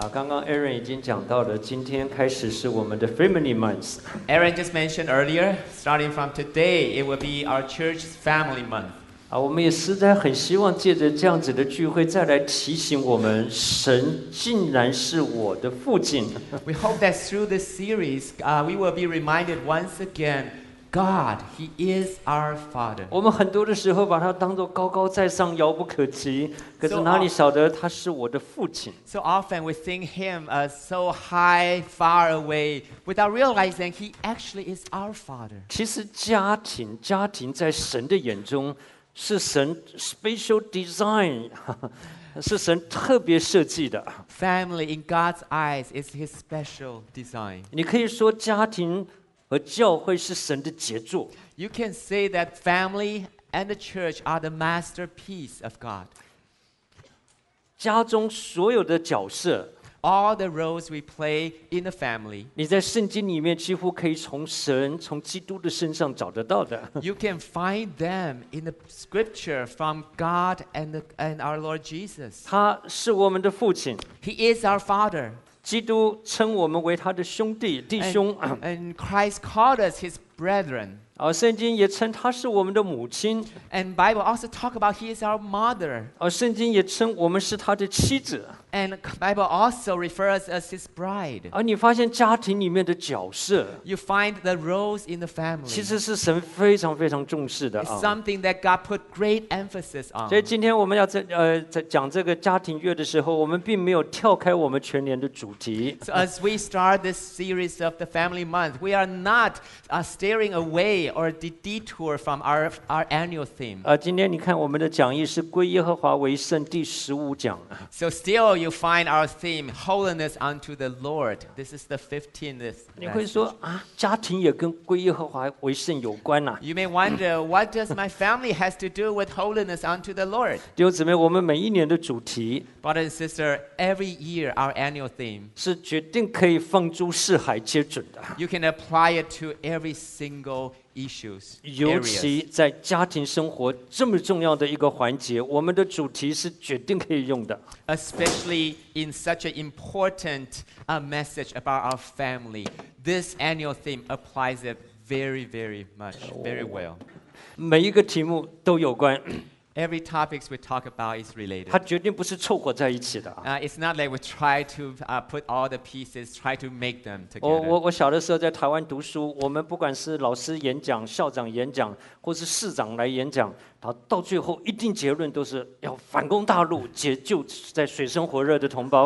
刚刚 Aaron 已经讲到了，今天开始是我们的 Family Month。 Aaron just mentioned earlier, starting from today, it will be our church's family month. 我们也实在很希望借着这样子的聚会，再来提醒我们，神竟然是我的父亲。 We hope that through this series, we will be reminded once again, God, He is our Father. 我们很多的时候把它当作高高在上、遥不可及，可是哪里晓得他是我的父亲 So often we think Him as so high, far away, without realizing He actually is our Father. 其实家庭在神的眼中是神 special design， 是神特别设计的。 Family in God's eyes is His special design. 你可以说家庭和教会是神的杰作。 You can say that family and the church are the masterpiece of God. 家中所有的角色， All the roles we play in the family, 你在圣经里面几乎可以从基督的身上找得到的。 you can find them in the scripture from God and our Lord Jesus. 他是我们的父亲， He is our Father. 基督称我们为他的兄弟弟兄， And Christ called us His brethren. 圣经也称他是我们的母亲， And Bible also talk about He is our mother. 圣经也称我们是他的妻子。 And Bible also refers us as His bride. 你发现家庭里面的角色， You find the roles in the family. 其实是神非常非常重视的 It's something that God put great emphasis on. 所以今天我们要在讲这个家庭月的时候，我们并没有跳开我们全年的主题。 So as we start this series of the Family Month, we are not steering away or detour from our annual theme. 今天你看我们的讲义是归耶和华为圣第15讲。 So still you find our theme, holiness unto the Lord. This is the 15th 你会 message. 说家庭也跟归耶和华为圣有关呐、 You may wonder, what does my family has to do with holiness unto the Lord? 弟兄姊妹，我们每一年的主题 Brother and sister, every year our annual theme, 是决定可以放诸四海皆准的， you can apply it to every single issues, 尤 areas. 其在家庭生活这么重要的一个环节，我们的主题是决定可以用的。 Especially in such an important message about our family. This annual theme applies it very, very much, very well. 每一个题目都有关， Every topics we talk about is related. 它绝对不是凑合在一起的。 It's not like we try to put all the pieces, try to make them 我 together. 我小的时候在台湾读书，我们不管是老师演讲、校长演讲，或是市长来演讲，到最后一定结论都是要反攻大陆，解救在水深火热的同胞。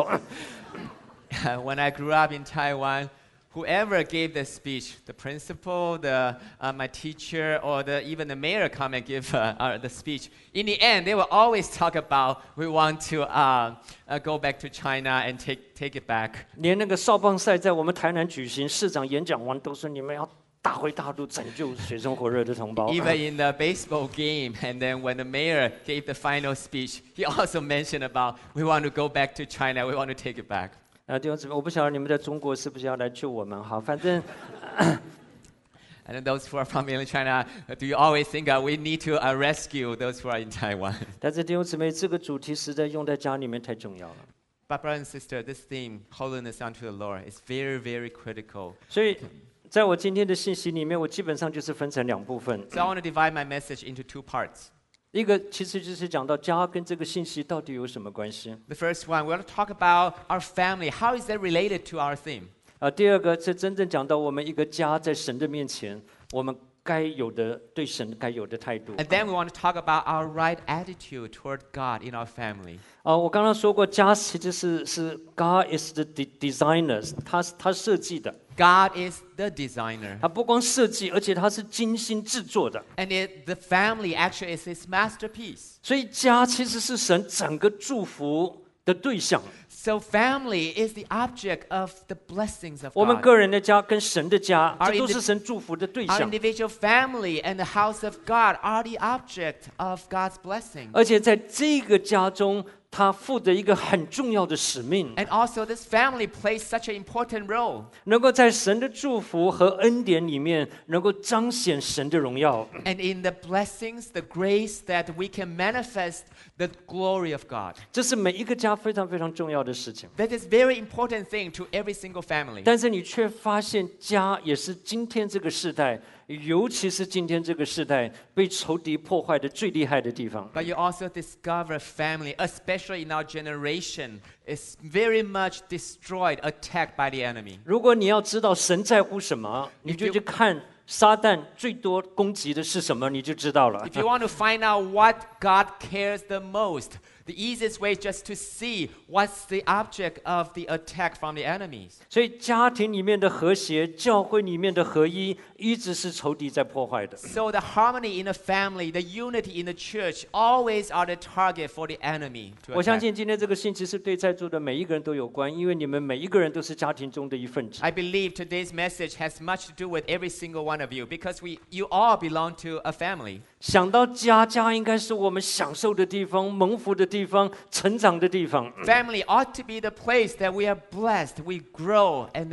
When I grew up in Taiwan, whoever gave the speech, the principal, my teacher, or even the mayor come and give the speech. In the end, they will always talk about we want to go back to China and take it back. 连那个少棒赛在我们台南举行，市长演讲完都说你们要打回大陆，拯救水深火热的同胞。 Even in the baseball game, and then when the mayor gave the final speech, he also mentioned about we want to go back to China, we want to take it back. 弟兄姊妹，我不晓得你们在中国是不是要来救我们？好，反正 And then those who are from mainland China, do you always think we need to rescue those who are in Taiwan? 但是弟兄姊妹，这个主题实在用在家里面太重要了。 But brother and sister, this theme, holiness unto the Lord, is very, very critical. 所以，在我今天的信息里面，我基本上就是分成两部分。 So I want to divide my message into two parts. 一个其实就是讲到家跟这个信息到底有什么关系。 The first one, we want to talk about our family. How is that related to our theme? 第二个是真正讲到我们一个家在神的面前，我们该有的对神该有的态度。 And then we want to talk about our right attitude toward God in our family. 我刚刚说过，家其实是 God is the designer， 他设计的。 God is the designer. 他不光设计，而且他是精心制作的。 And the family actually is His masterpiece. 所以家其实是神整个祝福的对象。 So family is the object of the blessings of 我们 God. 个人的家跟神的家， Our 这都是神祝福的对 Our 象。 individual family and the house of God are the object of God's blessing. 而且在这个家中， 他负的一个很重要的使命， And also, this family plays such an important role. 能够在神的祝福和恩典里面，能够彰显神的荣耀。 And in the blessings, the grace that we can manifest the glory of God. 这是每一个家非常非常重要的事情。 That is very important thing to every single family. 但是你却发现，家也是今天这个时代，尤其是今天这个时代被仇敌破坏的最厉害的地方。 But you also discover family, especially in our generation, is very much destroyed, attacked by the enemy. 如果你要知道神在乎什么，你就去看撒旦最多攻击的是什么，你就知道了。 If you want to find out what God cares the most, the easiest way is just to see what's the object of the attack from the enemies. 所以家庭里面的和谐，教会里面的合一，一直是仇敌在破坏的。 So the harmony in the family, the unity in the church, always are the target for the enemy to 我相 attack. 信今天这个信息是对在座的每一个人都有关，因为你们每一个人都是家庭中的一份子。 I believe today's message has much to do with every single one of you because you all belong to a family. 想到家，家应该是我们享受的地方、蒙福的地方、成长的地方。 Family ought to be the place that we are blessed, we grow, and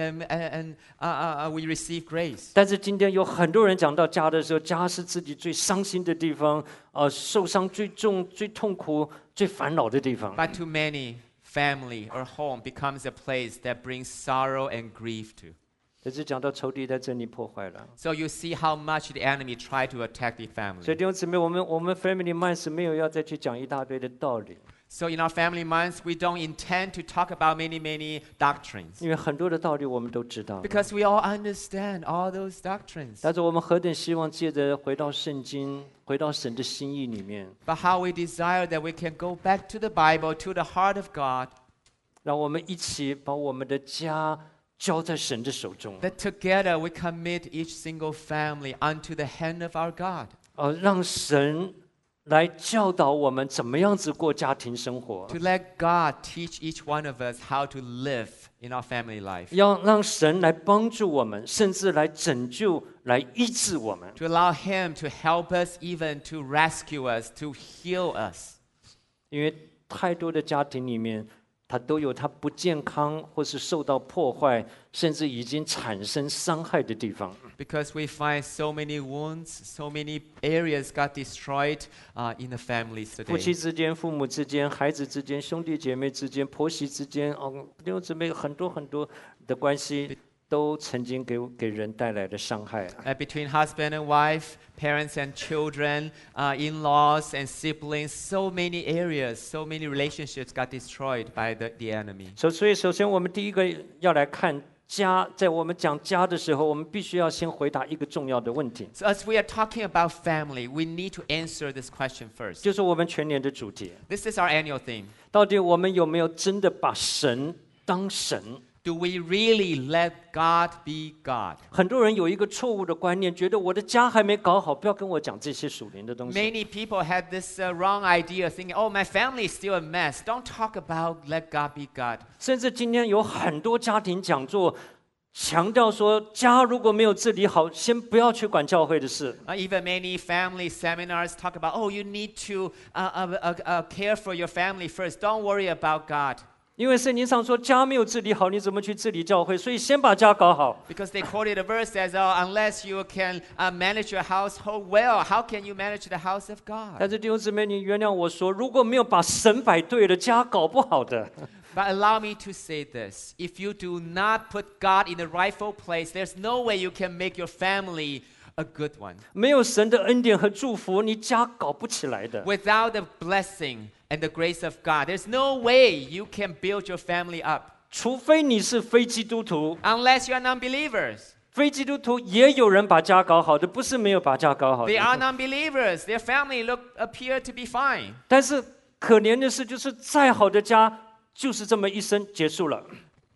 we receive grace. 但是今天有很多人讲到家的时候，家是自己最伤心的地方，受伤最重、最痛苦、最烦恼的地方。 But to many, family or home becomes a place that brings sorrow and grief to. 可是讲到仇敌在这里破坏了。 So you see how much the enemy tried to attack the 所以 family. 弟兄姊妹，我们 Family Minds 没有要再去讲一大堆的道理， So in our family minds, we don't intend to talk about many doctrines 因为很多的道理我们都知道。 because we all understand all those doctrines. 但是我们何等希望借着回到圣经，回到神的心意里面， But how we desire that we can go back to the Bible, to the heart of God, 让我们一起把我们的家交在神的手中， that together we commit each single family unto the hand of our God. 让神来教导我们怎么样子过家庭生活， To let God teach each one of us how to live in our family life. 要让神来帮助我们，甚至来拯救、来医治我们。 To allow Him to help us, even to rescue us, to heal us. 因为太多的家庭里面，它都有它不健康或是受到破坏，甚至已经产生伤害的地方。 Because we find so many wounds, so many areas got destroyed in the families 夫妻 today. 之间、父母之间、孩子之间、兄弟姐妹之间、婆媳之间，弟兄姊妹很多的关系，都曾经给人带来的伤害。 Between husband and wife, parents and children, in-laws and siblings, so many areas, so many relationships got destroyed by the enemy. 所以，首先我们第一个要来看家，在我们讲家的时候，我们必须要先回答一个重要的问题， So as we are talking about family, we need to answer this question first. 就是我们全年的主题： This is our annual theme. 到底我们有没有真的把神当神？ Do we really let God be God? 很多人有一个错误的观念，觉得我的家还没搞好，不要跟我讲这些属灵的东西。 Many people had this wrong idea thinking, oh, my family is still a mess. Don't talk about let God be God. 甚至今天有很多家庭讲座强调说，家如果没有治理好，先不要去管教会的事。 Even many family seminars talk about, oh, you need to care for your family first. Don't worry about God. 因为圣经上说，家没有治理好，你怎么去治理教会？所以先把家搞好。 Because they quoted a verse that says, oh, unless you can manage your household well, how can you manage the house of God? 但是弟兄姊妹，你原谅我说，如果没有把神摆对了，家搞不好的。 But allow me to say this. If you do not put God in the rightful place, there's no way you can make your family a good one. 没有神的恩典和祝福，你家搞不起来的。 Without the blessing and the grace of God, there's no way you can build your family up. 除非你是非基督徒， Unless you are non-believers. 非基督徒也有人把家搞好的，不是没有把家搞好 They are 的。 non-believers. Their family appear to be fine. 但是可怜的是，就是再好的家，就是这么一生结束了。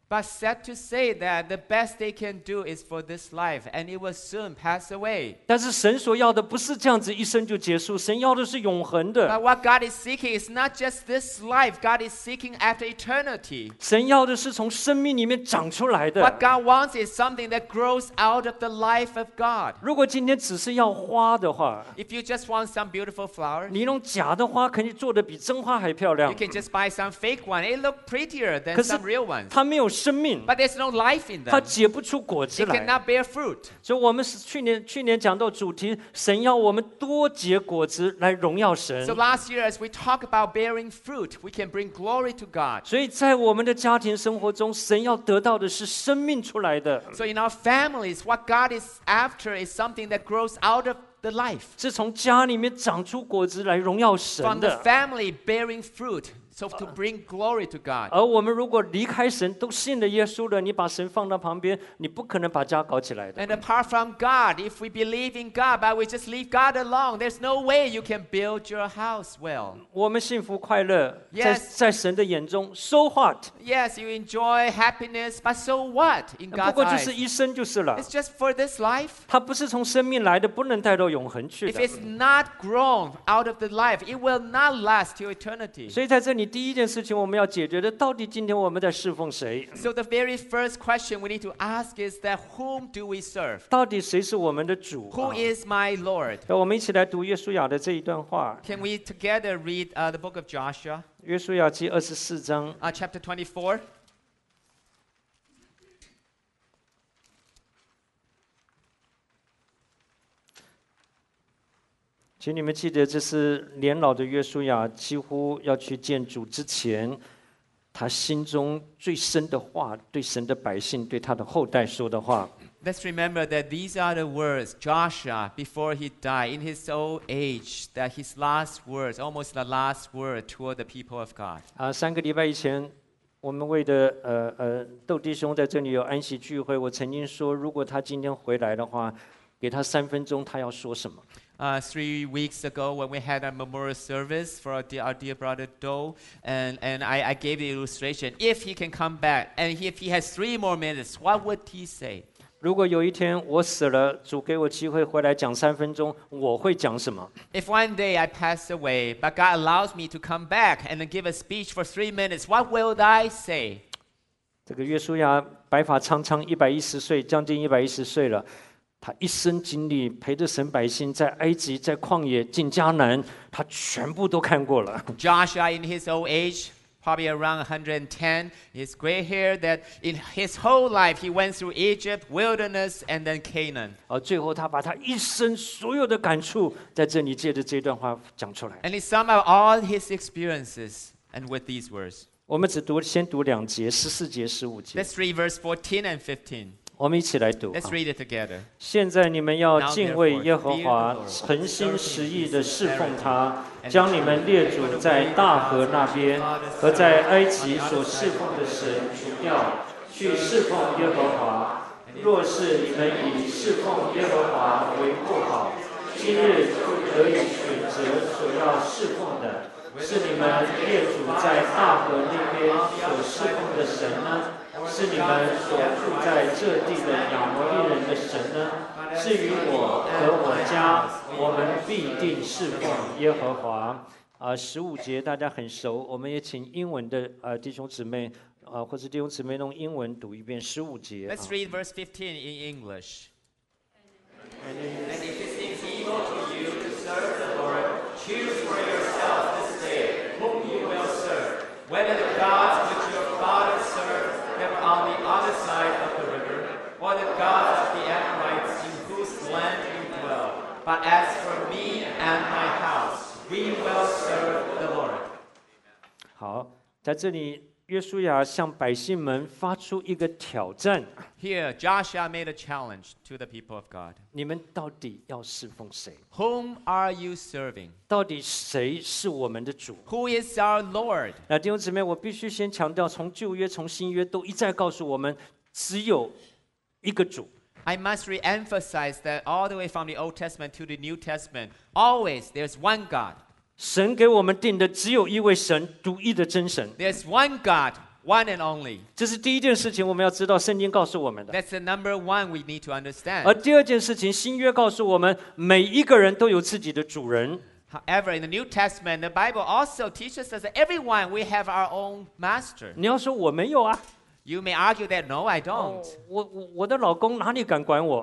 but sad to say that the best they can do is for this life, and it will soon pass away. 但是神所要的不是这样子一生就结束，神要的是永恒的。 But what God is seeking is not just this life. God is seeking after eternity. 神要的是从生命里面长出来的。 What God wants is something that grows out of the life of God. 如果今天只是要花的话， If you just want some beautiful flowers, 你用假的花肯定做得比真花还漂亮 you，can just buy some fake one. It look prettier than 可是 some real ones. 它没有生命， But there's no life in 它 them. 结不出果子 It 来。 cannot bear fruit. 所以我们是去年讲到主题，神要我们多结果子来荣耀神。 So last year, as we talk about bearing fruit, we can bring glory to God. 所以在我们的家庭生活中，神要得到的是生命出来的， So in our families, what God is after is something that grows out of the life. 是从家里面长出果子来荣耀神 From the 的。 family bearing fruit, so to bring glory to God. 而我们如果离开神，都信了耶稣了，你把神放到旁边，你不可能把家搞起来的。 And apart from God, if we believe in God, but we just leave God alone, there's no way you can build your house well. 我们幸福快乐， Yes. 在神的眼中，so what？ Yes, you enjoy happiness, but so what in 不 God's 过就是 eyes? 一生就是了。 It's just for this life. 它不是从生命来的，不能带到永恒去 If 的。 it's not grown out of the life, it will not last till eternity. 所以在这里，第一件事情我们要解决的，到底今天我们在侍奉谁？ So the very first question we need to ask is that whom do we serve? 到底谁是我们的主？ Who is my Lord? 我们一起来读约书亚的这一段话， Can we together read the book of Joshua, 约书亚记24章。 chapter 24? 请你们记得，这是年老的约书亚几乎要去见主之前，他心中最深的话，对神的百姓，对他的后代说的话。 Let's remember that these are the words Joshua, before he died, in his old age, that his last words, almost the last word toward the people of God. 3个礼拜以前，我们为的窦弟兄在这里有安息聚会，我曾经说，如果他今天回来的话，给他3分钟，他要说什么？ 3 weeks ago, when we had a memorial service for our dear brother Do, and I gave the illustration. If he can come back, and if he has 3 more minutes, what would he say? 如果有一天我死了，主给我机会回来讲3分钟，我会讲什么？ If one day I pass away, but God allows me to come back and then give a speech for 3 minutes, what will I say? 这个约书亚白发苍苍，110岁，将近110岁了。他一生经历陪着神百姓在埃及、在旷野、进迦南，他全部都看过了。 Joshua, in his old age, probably around 110, his gray hair, that in his whole life he went through Egypt, wilderness, and then Canaan. 最后他把他一生所有的感触，在这里借着这段话讲出来。 And he summed up all his experiences and with these words. 我们先读2节，14节、15节， Let's read verse 14 and 15. 我们一起来读。 Let's read it together. 现在你们要敬畏耶和华，诚心实意地侍奉他，将你们列祖在大河那边和在埃及所侍奉的神除掉，去侍奉耶和华。若是你们以侍奉耶和华为不好，今日就可以选择所要侍奉的，是你们列祖在大河那边所侍奉的神呢？是你们所住在这地的亚摩利人的神呢？至于我和我家，我们必定侍奉耶和华。15节大家很熟，我们也请英文的弟兄姊妹或者弟兄姊妹用英文读一遍15节。 Let's read verse 15 in English. And if it seems evil to you to serve the Lord, choose for yourself this day whom you will serve, whether the gods which your fathers served that were on the other side of the river, or the gods of the Amorites in whose land you dwell. But as for me and my house, we will serve the Lord. 好，在这里约书亚向百姓们发出一个挑战： Here, Joshua made a challenge to the people of God. 你们到底要侍奉谁？ Whom are you serving? 到底谁是我们的主？ Who is our Lord? 那弟兄姊妹，我必须先强调，从旧约、从新约都一再告诉我们，只有一个主。 I must re-emphasize that all the way from the Old Testament to the New Testament, always there's one God. 神给我们定的只有一位神，独一的真神。 There's one God, one and only. 这是第一件事情，我们要知道圣经告诉我们的。 That's the number one we need to 而 understand. 第二件事情，新约告诉我们，每一个人都有自己的主人。 However, in the New Testament, the Bible also teaches us that everyone, we have our own master. 你要说我没有啊， You may argue that, no, I don't. 我的老公哪里敢管我？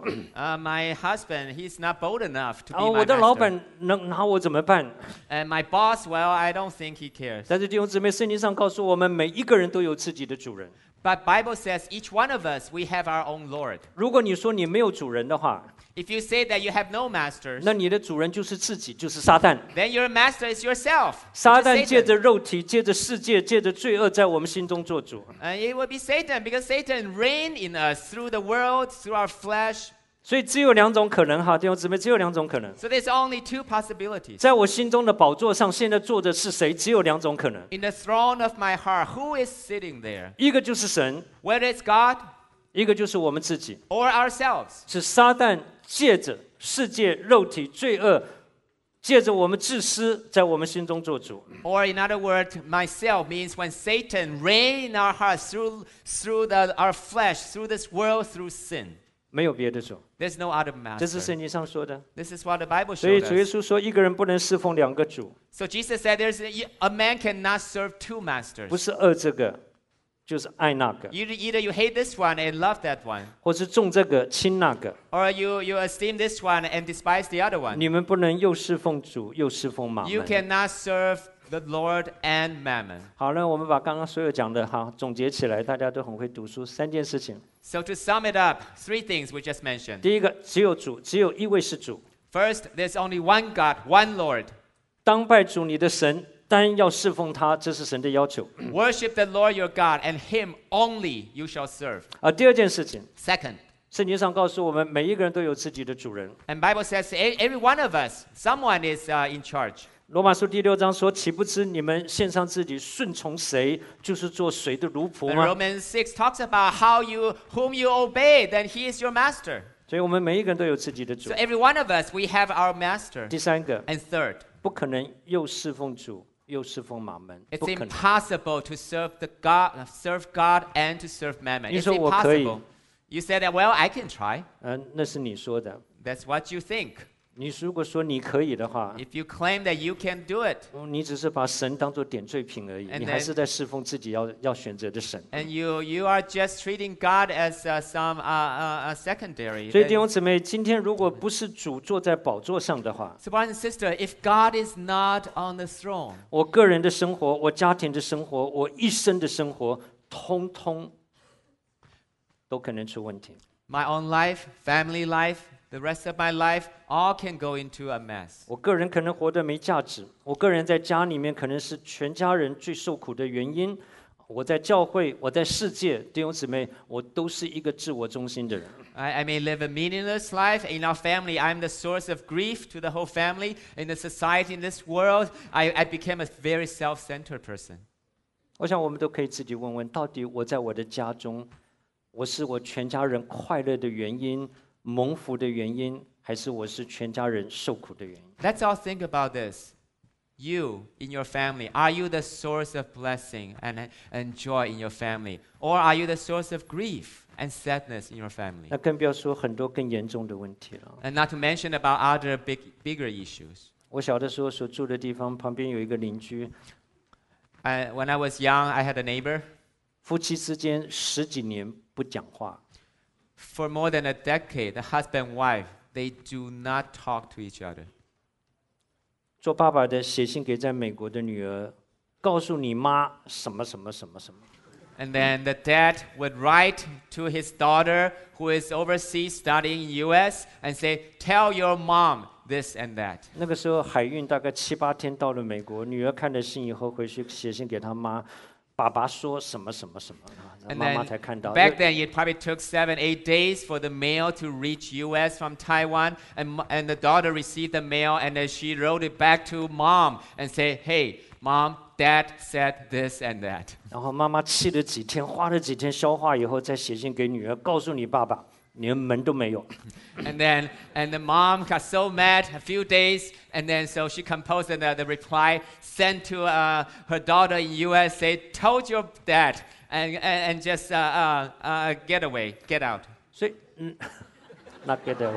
My husband, he's not bold enough to be 我 my 的老 master. 板能拿我怎么办？ And my boss, well, I don't think he cares. 但是弟兄姊妹，圣经上告诉我们，每一个人都有自己的主人。 But Bible says each one of us, we have our own Lord. 如果你说你没有主人的话， If you say that you have no masters, 那你的主人就是自己，就是撒旦。 then your master is yourself. 撒 which is 旦借 Satan. 着肉体，借着世界，借着罪恶，在我们心中做主。 It will be Satan because Satan reigns in us through the world, through our flesh. 所以只有两种可能哈，弟兄姊妹，只有两种可能。 So there's only two possibilities. 在我心中的宝座上，现在坐的是谁？只有两种可能， In the throne of my heart, who is sitting there? 一个就是神， Whether it's God 一个就是我们自己。 or ourselves. 是撒旦借着世界、肉体、罪恶，借着我们自私，在我们心中做主。 Or in other words, myself means when Satan reigns in our hearts through our flesh, through this world, through sin. 没有别的主， There's no other 这是 master. 圣经上说的。 This is what the Bible 所以 shows 主耶 us. 稣说，一个人不能侍奉两个主， So Jesus said a man cannot serve two 不 masters. 是爱这个，就是爱那个， Either you hate this one and love that one, 或是重这个轻那个。 or you esteem this one and despise the other one. 你们不能又侍奉主，又侍奉马 You 门。 cannot serve the Lord and mammon. 好了，我们把刚刚所有讲的哈总结起来，大家都很会读书。三件事情， So to sum it up, three things we just mentioned. 第一个，只有主，只有一位是主。 First, there's only one God, one Lord. 当拜主你的神，单要侍奉他，这是神的要求。 Worship the Lord your God, and Him only you shall serve. 第二件事情， Second, 圣经上告诉我们，每一个人都有自己的主人。 and Bible says every one of us, someone is in charge. 罗马书第6章说：“岂不知你们献上自己顺从谁，就是做谁的奴仆 And 吗 Romans 6 talks about whom you obey, then He is your master. 所以我们每一个人都有自己的主 So。every one of us, we have our master. 第三个， And third, 不可能又侍奉主又侍奉马门， it's 不可能。 impossible to serve God and to serve mammon. 你 It's 说我可以。 impossible. You said that, well, I can try. 那是你说的。 That's what you think. 你如果说你可以的话， If you claim that you can do it, 你只是把神当做点缀品而已， And 你还是在侍奉自己要选择的神。 and you are just treating God as some secondary. 所以弟兄姊妹，今天如果不是主坐在宝座上的话， So, brothers and sisters, if God is not on the throne, 我个人的生活、我家庭的生活、我一生的生活，通通都可能出问题。 my own life, family life, the rest of my life, all can go into a mess. 我个人可能活得没价值，我个人在家里面可能是全家人最受苦的原因。我在教会，我在世界，弟兄姊妹，我都是一个自我中心的人。 I may live a meaningless life. In our family, I'm the source of grief to the whole family. In the society, in this world, I became a very self-centered person. 我想我们都可以自己问问，到底我在我的家中，我是我全家人快乐的原因、蒙福的原因，还是我是全家人受苦的原因？ Let's all think about this. You, in your family, are you the source of blessing and joy in your family? Or are you the source of grief and sadness in your family? 那更不要说很多更严重的问题了。 And not to mention about other bigger issues. 我小的时候所住的地方旁边有一个邻居， When I was young, I had a neighbor. 夫妻之间10几年不讲话， For more than a decade, the husband and wife, they do not talk to each other. 做爸爸的写信给在美国的女儿，告诉你妈什么什么什么什么。 And then the dad would write to his daughter who is overseas studying in US and say, tell your mom this and that. 那个时候海运大概7、8天到了美国，女儿看了信以后回去写信给她妈，爸爸说什么什么什么， And 妈妈 then 才看到。 back then, it probably took 7, 8 days for the mail to reach US from Taiwan. And the daughter received the mail and then she wrote it back to mom and say, hey, mom, dad said this and that. 然后妈妈气了几天，花了几天消化以后，再写信给女儿，告诉你爸爸，连门都没有。 And the mom got so mad a few days, and then so she composed the reply, sent to her daughter in US, say, told your dad, and just get away, get out. 所以not get away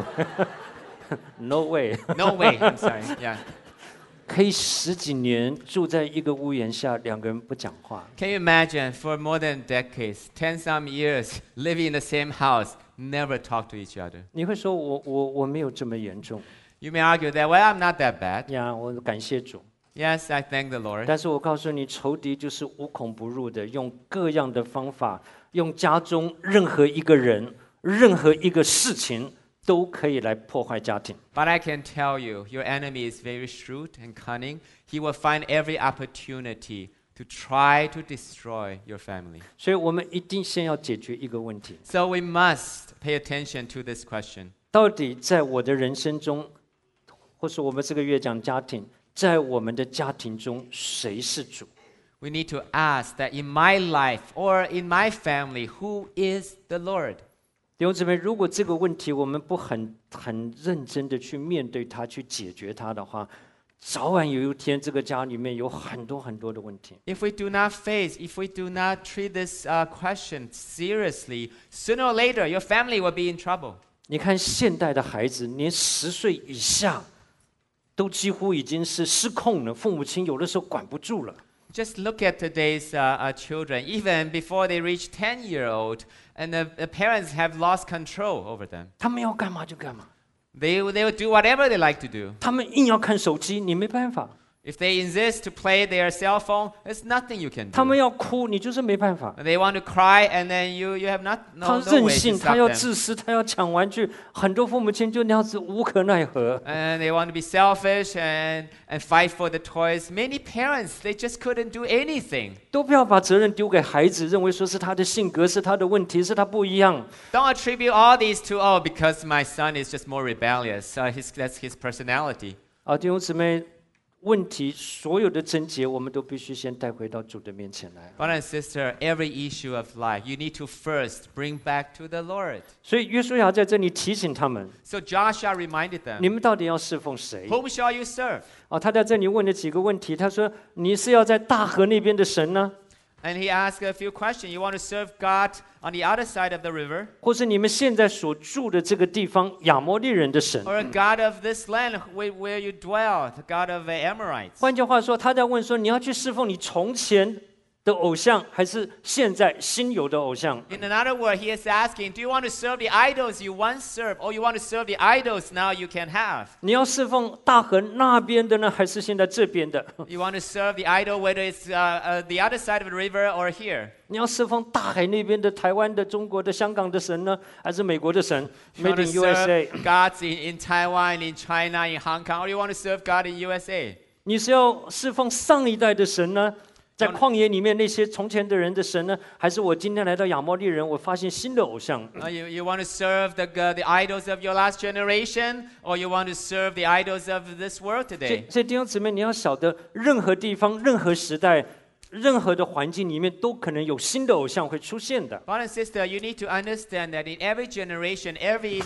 no way No way. I'm sorry. Yeah. 可以10几年住在一个屋檐下，2个人不讲话。 Can you imagine for more than decades, 10 some years, living in the same house, never talk to each other? 你会说我没有这么严重 You may argue that, well, I'm not that bad. 呀，我感谢主。 Yes, I thank the Lord. 但是我告诉你，仇敌就是无孔不入的，用各样的方法，用家中任何一个人、任何一个事情，都可以来破坏家庭。 But I can tell you, your enemy is very shrewd and cunning. He will find every opportunity to try to destroy your family. 所以我们一定先要解决一个问题： So we must pay attention to this question. 到底在我的人生中，或是我们这个月讲家庭，在我们的家庭中，谁是主？ We need to ask that in my life or in my family, who is the Lord? 弟兄姊妹，如果这个问题我们不很认真的去面对它、去解决它的话，早晚有一天这个家里面有很多的问题。 If we do not if we do not treat this question seriously, sooner or later, your family will be in trouble. 你看现代的孩子，连10岁以下都几乎已经是失控了，父母亲有的时候管不住了。 Just look at today's children. Even before they reach 10-year-old, and the parents have lost control over them. 他们要干嘛就干嘛， They will do whatever they like to do. 他们硬要看手机，你没办法； If they insist to play their cell phone, there's nothing you can 他们 do. 要哭，你就是没办法。 They want to cry, and then you have no 他 way 任 to 性， stop 他要 them. 自私，他要抢玩具，很多父母亲就那样子无可奈何。 And they want to be selfish and fight for the toys. Many parents, they just couldn't do anything. 都不要把责任丢给孩子，认为说是他的性格，是他的问题，是他不一样。 Don't attribute all these to, oh, because my son is just more rebellious. That's his personality. 弟兄姊妹，问题所有的症结，我们都必须先带回到主的面前来。 Brother and sister, every issue of life, you need to first bring back to the Lord. 所以约书亚在这里提醒他们： So Joshua reminded 你 them, 们到底要侍奉谁？ whom shall you serve? 他在这里问了几个问题。他说：你是要在大河那边的神呢， And he asked a few questions. You want to serve God on the other side of the river, 或是你们现在所住的这个地方亚摩利人的神？ or a God of this land where you dwell, the God of the Amorites? 换句话说，他在问说：你要去侍奉你从前的偶像，还是现在新有的偶像？ In another word, he is asking, do you want to serve the idols you once served, or you want to serve the idols now you can have? 你要侍奉大河那边的呢，还是现在这边的？ You want to serve the idol, whether it's the other side of the river or here? 你要侍奉大海那边的台湾的、中国的、香港的神呢，还是美国的神 You want ？Made to in USA？ serve gods in Taiwan, in China, in Hong Kong, or you want to serve God in USA? 你是要侍奉上一代的神呢，在旷野里面那些从前的人的神呢，还是我今天来到亚摩利人，我发现新的偶像？ You want to serve the idols of your last generation, or you want to serve the idols of this world 所 today? 以弟兄姊妹，你要晓得，任何地方、任何时代、任何的环境里面，都可能有新的偶像会出现的。 Brother and sister, you need to understand that in every generation, every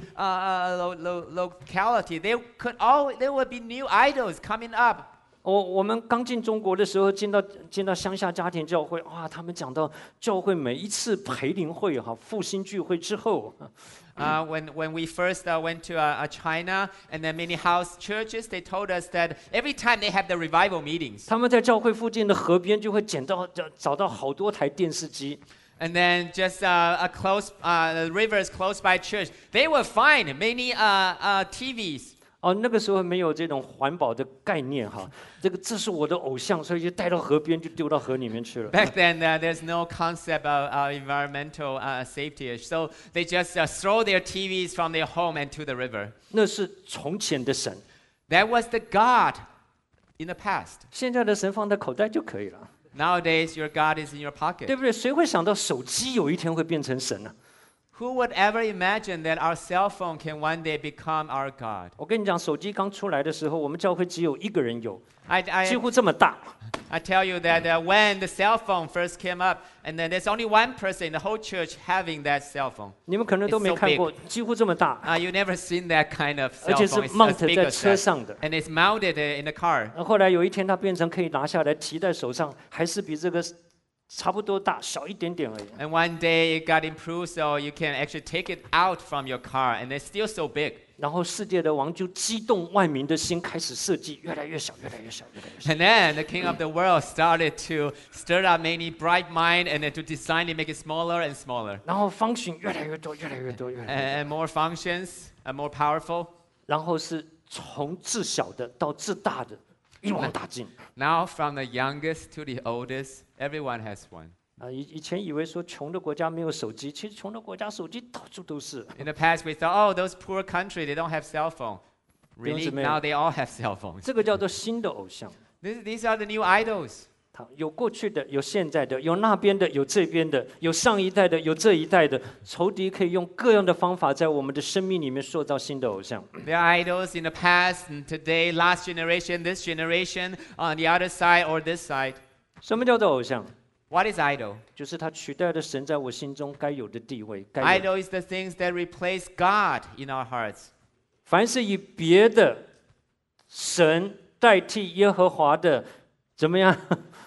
locality, there will be new idols coming up. 我们刚进中国的时候，进到乡下家庭教会，哇，他们讲到教会每一次培灵会复兴聚会之后， When we first went to China, and then many house churches, they told us that every time they have the revival meetings, 他们在教会附近的河边就会找到好多台电视机。 and then just the rivers close by church, they will find many TVs. 那个时候没有这种环保的概念这是我的偶像，所以就带到河边就丢到河里面去了。 Back then, there's no concept of environmental safety, so they just throw their TVs from their home into the river. 那是从前的神， That was the God in the past. 现在的神放在口袋就可以了， Nowadays, your God is in your 对 pocket. 不对？谁会想到手机有一天会变成神呢？ Who would ever imagine that our cell phone can one day become our God? 我跟你讲，手机刚出来的时候，我们教会只有一个人有， I 几乎这么大。 tell you that when the cell phone first came up, and then there's only one person in the whole church having that cell phone. 你们可能都没看过，几乎这么大， You've never seen that kind of 而 cell 且是 phone. It's as mount big 在 as 车 that. 上的。 And it's mounted in the car. 后来有一天，它变成可以拿下来提在手上，还是比这个差不多大，小一点点而已。 And one day it got improved so you can actually take it out from your car, and it's still so big. 然后世界的王就激动万民的心，开始设计越来越小，越来越小，越来越小。 And then the king of the world started to stir up many bright mind and then to design it, make it smaller and smaller. 然后function越来越多，越来越多，越来越多。 And more functions, and more powerful. 然后是从至小的到至大的，一网打尽。 Now from the youngest to the oldest, everyone has one. 以前以为说穷的国家没有手机，其实穷的国家手机到处都是。 In the past we thought, oh, those poor country, they don't have cell phone. Really? Now they all have cell phones. 这个叫做新的偶像。 These are the new idols. 它有过去的，有现在的，有那边的，有这边的，有上一代的，有这一代的。仇敌可以用各样的方法，在我们的生命里面塑造新的偶像。 There are idols in the past and today, last generation, this generation, on the other side or this side. 什么叫做偶像？ What is idol? 就是它取代了神在我心中该有的地位。该有的 Idol is the things that replace God in our hearts. 凡是以别的神代替耶和华的，怎么样？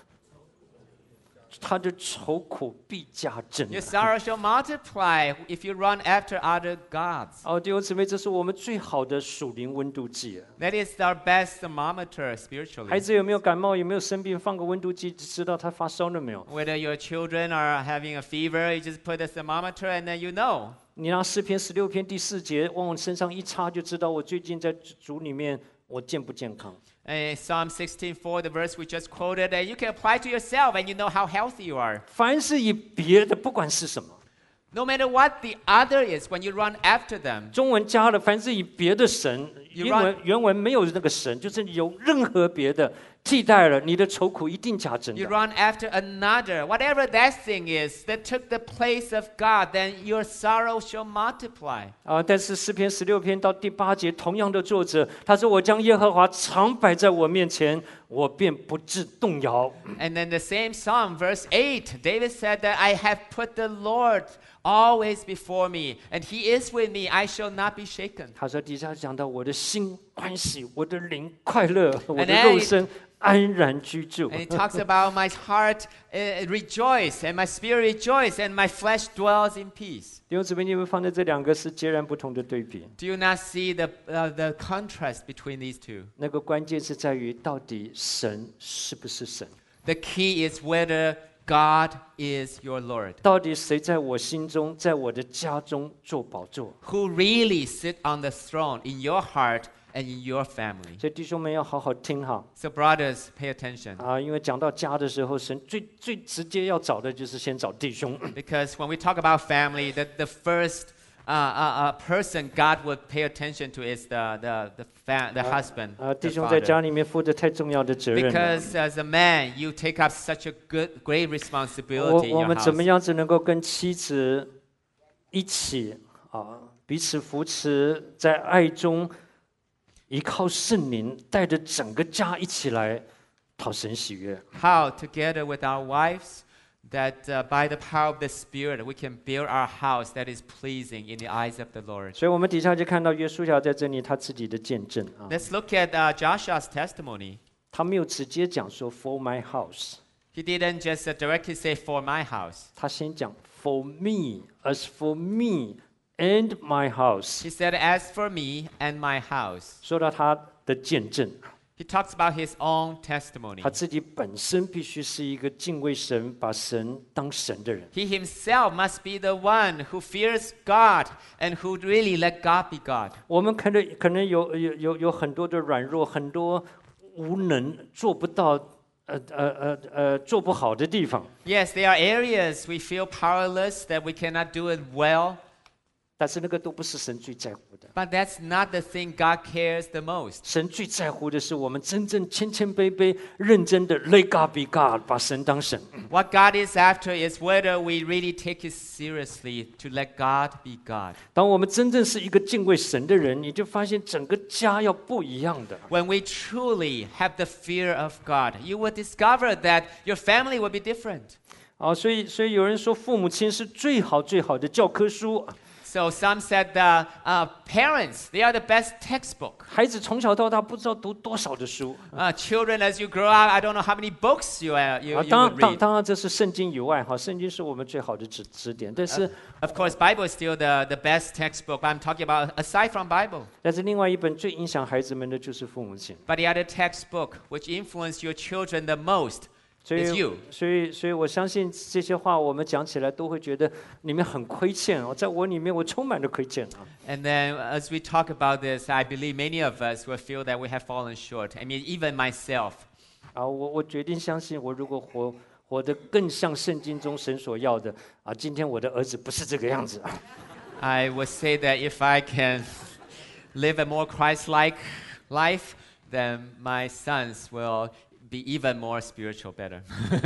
他的愁苦必加增。 Your sorrow shall multiply if you run after other gods. 哦，弟兄姊妹，这是我们最好的属灵温度计。 That is our best thermometer 孩 spiritually. 子有没有感冒，有没有生病，放个温度计，知道他发烧了没有？ Whether your children are having a fever, you just put a thermometer and then you know. 你拿诗篇16篇第4节往我身上一插，就知道我最近在主里面我健不健康。 Psalm 16:4, the verse we just quoted, you can apply to yourself and you know how healthy you are. 凡是以别的，不管是什么， No matter what the other is, when you run after them, 中文加了凡是以别的神， You 原文没有那个神，就是有任何别的替代了，你的愁苦一定加增 you 的。 run after another, whatever that thing is that took the place of God, then your sorrow shall multiply. 但是诗篇16篇到第8节，同样的作者他说：“我将耶和华常摆在我面前，我便不致动摇。” And then the same Psalm, verse 8, David said that I have put the Lord always before me, and he is with me, I shall not be shaken. 他说底下讲到我的心欢喜，我的灵快乐，我的 then 肉身安然居住。 And he talks about my heart rejoice, and my spirit rejoice, and my flesh dwells in peace. 弟兄姊妹，你们放在这两个是截然不同的对比。 Do you not see the contrast between these two? 那个关键是在于到底神是不是神？ The key is whether God is your Lord. 到底谁在我心中，在我的家中做宝座？ Who really sit on the throne in your heart and in your family. 所以弟兄们要好好听哈 So brothers, pay attention. 因为讲到家的时候，神最直接要找的就是先找弟兄。 Because when we talk about family, the first person God would pay attention to is the husband, 弟 the 兄在 father. 家里面负着太重要的责任了。 Because as a man, you take up such a great responsibility in 我 your 们怎么 house. 样子能够跟妻子一起彼此扶持，在爱中依靠圣灵，带着整个家一起来讨神喜悦。 How, together with our wives, that by the power of the Spirit, we can build our house that is pleasing in the eyes of the Lord. 所以我们底下就看到约书亚在这里他自己的见证啊， Let's look at Joshua's testimony. 他没有直接讲说 For my house， He didn't just directly say, for my house. 他先讲 For me，as for me and my house， He said, as for me and my house. 说到他的见证， He talks about his own testimony. 他自己本身必须是一个敬畏神、把神当神的人。 He himself must be the one who fears God and who really let God be God. 我们可能有很多的软弱，很多无能，做不到，做不好的地方。 Yes, there are areas we feel powerless, that we cannot do it well. 但是那个都不是神最在乎的。 But that's not the thing God cares the most. 神最在乎的是我们真正谦卑卑、认真的 Let God be God， 把神当神。 What God is after is whether we really take it seriously to let God be God. 当我们真正是一个敬畏神的人，你就发现整个家要不一样的。 When we truly have the fear of God, you will discover that your family will be different. 所以有人说父母亲是最好的教科书。 So some said the parents, they are the best textbook. 孩子从小到大不知道读多少的书 Children, as you grow up, I don't know how many books you 啊， would read. 当然这是圣经以外哈，圣经是我们最好的指点，但是 Of course, Bible is still the best textbook. But I'm talking about aside from Bible. 另外一本最影响孩子们的就是父母亲。 But the other textbook which influence your children the most 所 is 以 you.， 所以我相信这些话我们讲起来都会觉得里面很亏欠哦，在我里面我充满了亏欠啊。 And then as we talk about this, I believe many of us will feel that we have fallen short. I mean, even myself. 啊，我决定相信，我如果活得更像圣经中神所要的啊，今天我的儿子不是这个样子啊。 I would say that if I can live a more Christ-like life, then my sons will be even more spiritual better.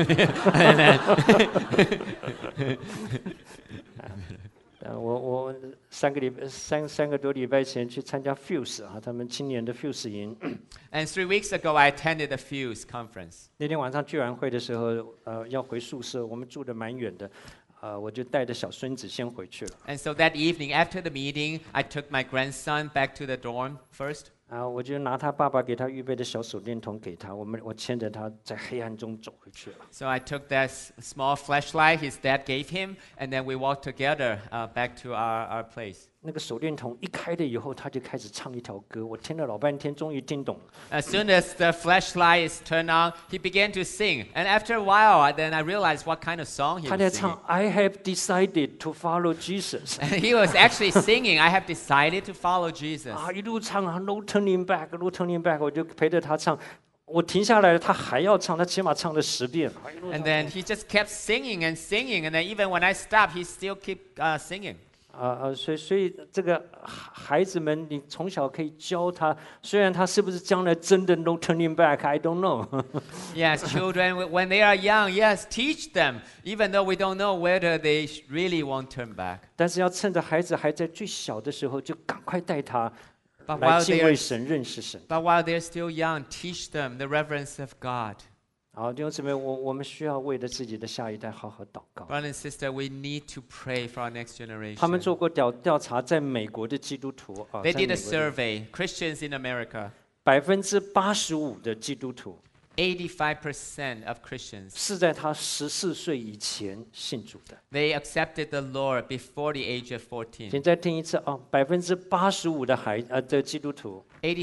我三个多礼拜前去参加 Fuse 啊，他们青年的 Fuse 营。 And 3 weeks ago, I attended the Fuse conference. 那天晚上聚完会的时候，要回宿舍，我们住得蛮远的，我就带着小孙子先回去了。 And so that evening, after the meeting, I took my grandson back to the dorm first. 我就拿他爸爸给他预备的小手电筒给他，我牵着他在黑暗中走回去了。 So I took that small flashlight his dad gave him, and then we walked together back to our place. 那个手电筒一开了以后，他就开始唱一条歌，我听了老半天，终于听懂了。 As soon as the flashlight is turned on, he began to sing. And after a while, then I realized what kind of song he 他 was 在 singing. 唱 "I have decided to follow Jesus"， And he was actually singing, I have decided to follow Jesus. 一路唱啊 "No turning back"，"No turning back"，我就陪着他唱。我停下来了，他还要唱，他起码唱了10遍。一路 And 唱 then he just kept singing and singing. And then even when I stopped, he still kept singing. 所以这个孩子们，你从小可以教他，虽然他是不是将来真的 no turning back，I don't know。 Yes, children, when they are young, yes, teach them, even though we don't know whether they really won't turn back. 但是要趁着孩子还在最小的时候，就赶快带他 But 来 while 敬 they 畏 are, 神、认识神。 but while they're still young, teach them the reverence of God. 好，弟兄姊妹，我们需要为了自己的下一代好好祷告。 Brother and sister, we need to pray for our next 他们 generation. 做过调查，在美国的基督徒啊， They 在 did 美 a 国的 survey, Christians in America. 85%的基督徒 85% of Christians, 是在他14岁以前信主的。 they accepted the Lord before the age of 14. 请再听一次啊，85%的基督徒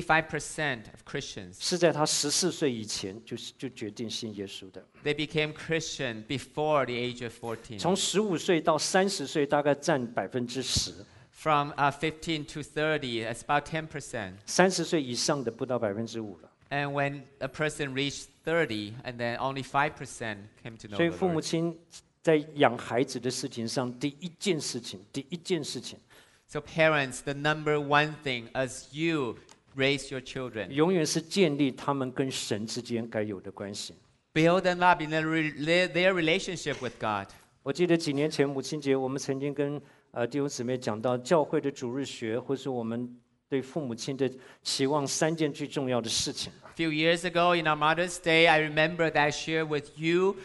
85% of Christians, 是在他14岁以前就决定信耶稣的。 they became Christian before the age of 14. 从15岁到30岁，大概占10%。 From 15 to 30, it's about 10%. 30岁以上的不到5%了。 And when a person reached 30, and then only 5% came to know 所以 the 父母 Lord. 亲在养孩子的事情上，第一件事情， So parents, the number one thing as you raise your children, 永远是建立他们跟神之间该有的关系。 build them up in their relationship with God. 我记得几年前母亲节，我们曾经跟弟兄姊妹讲到教会的主日学，或是我们对父母亲的期望3件最重要的事情。 A few years ago in our Mother's Day, I remember that I shared with you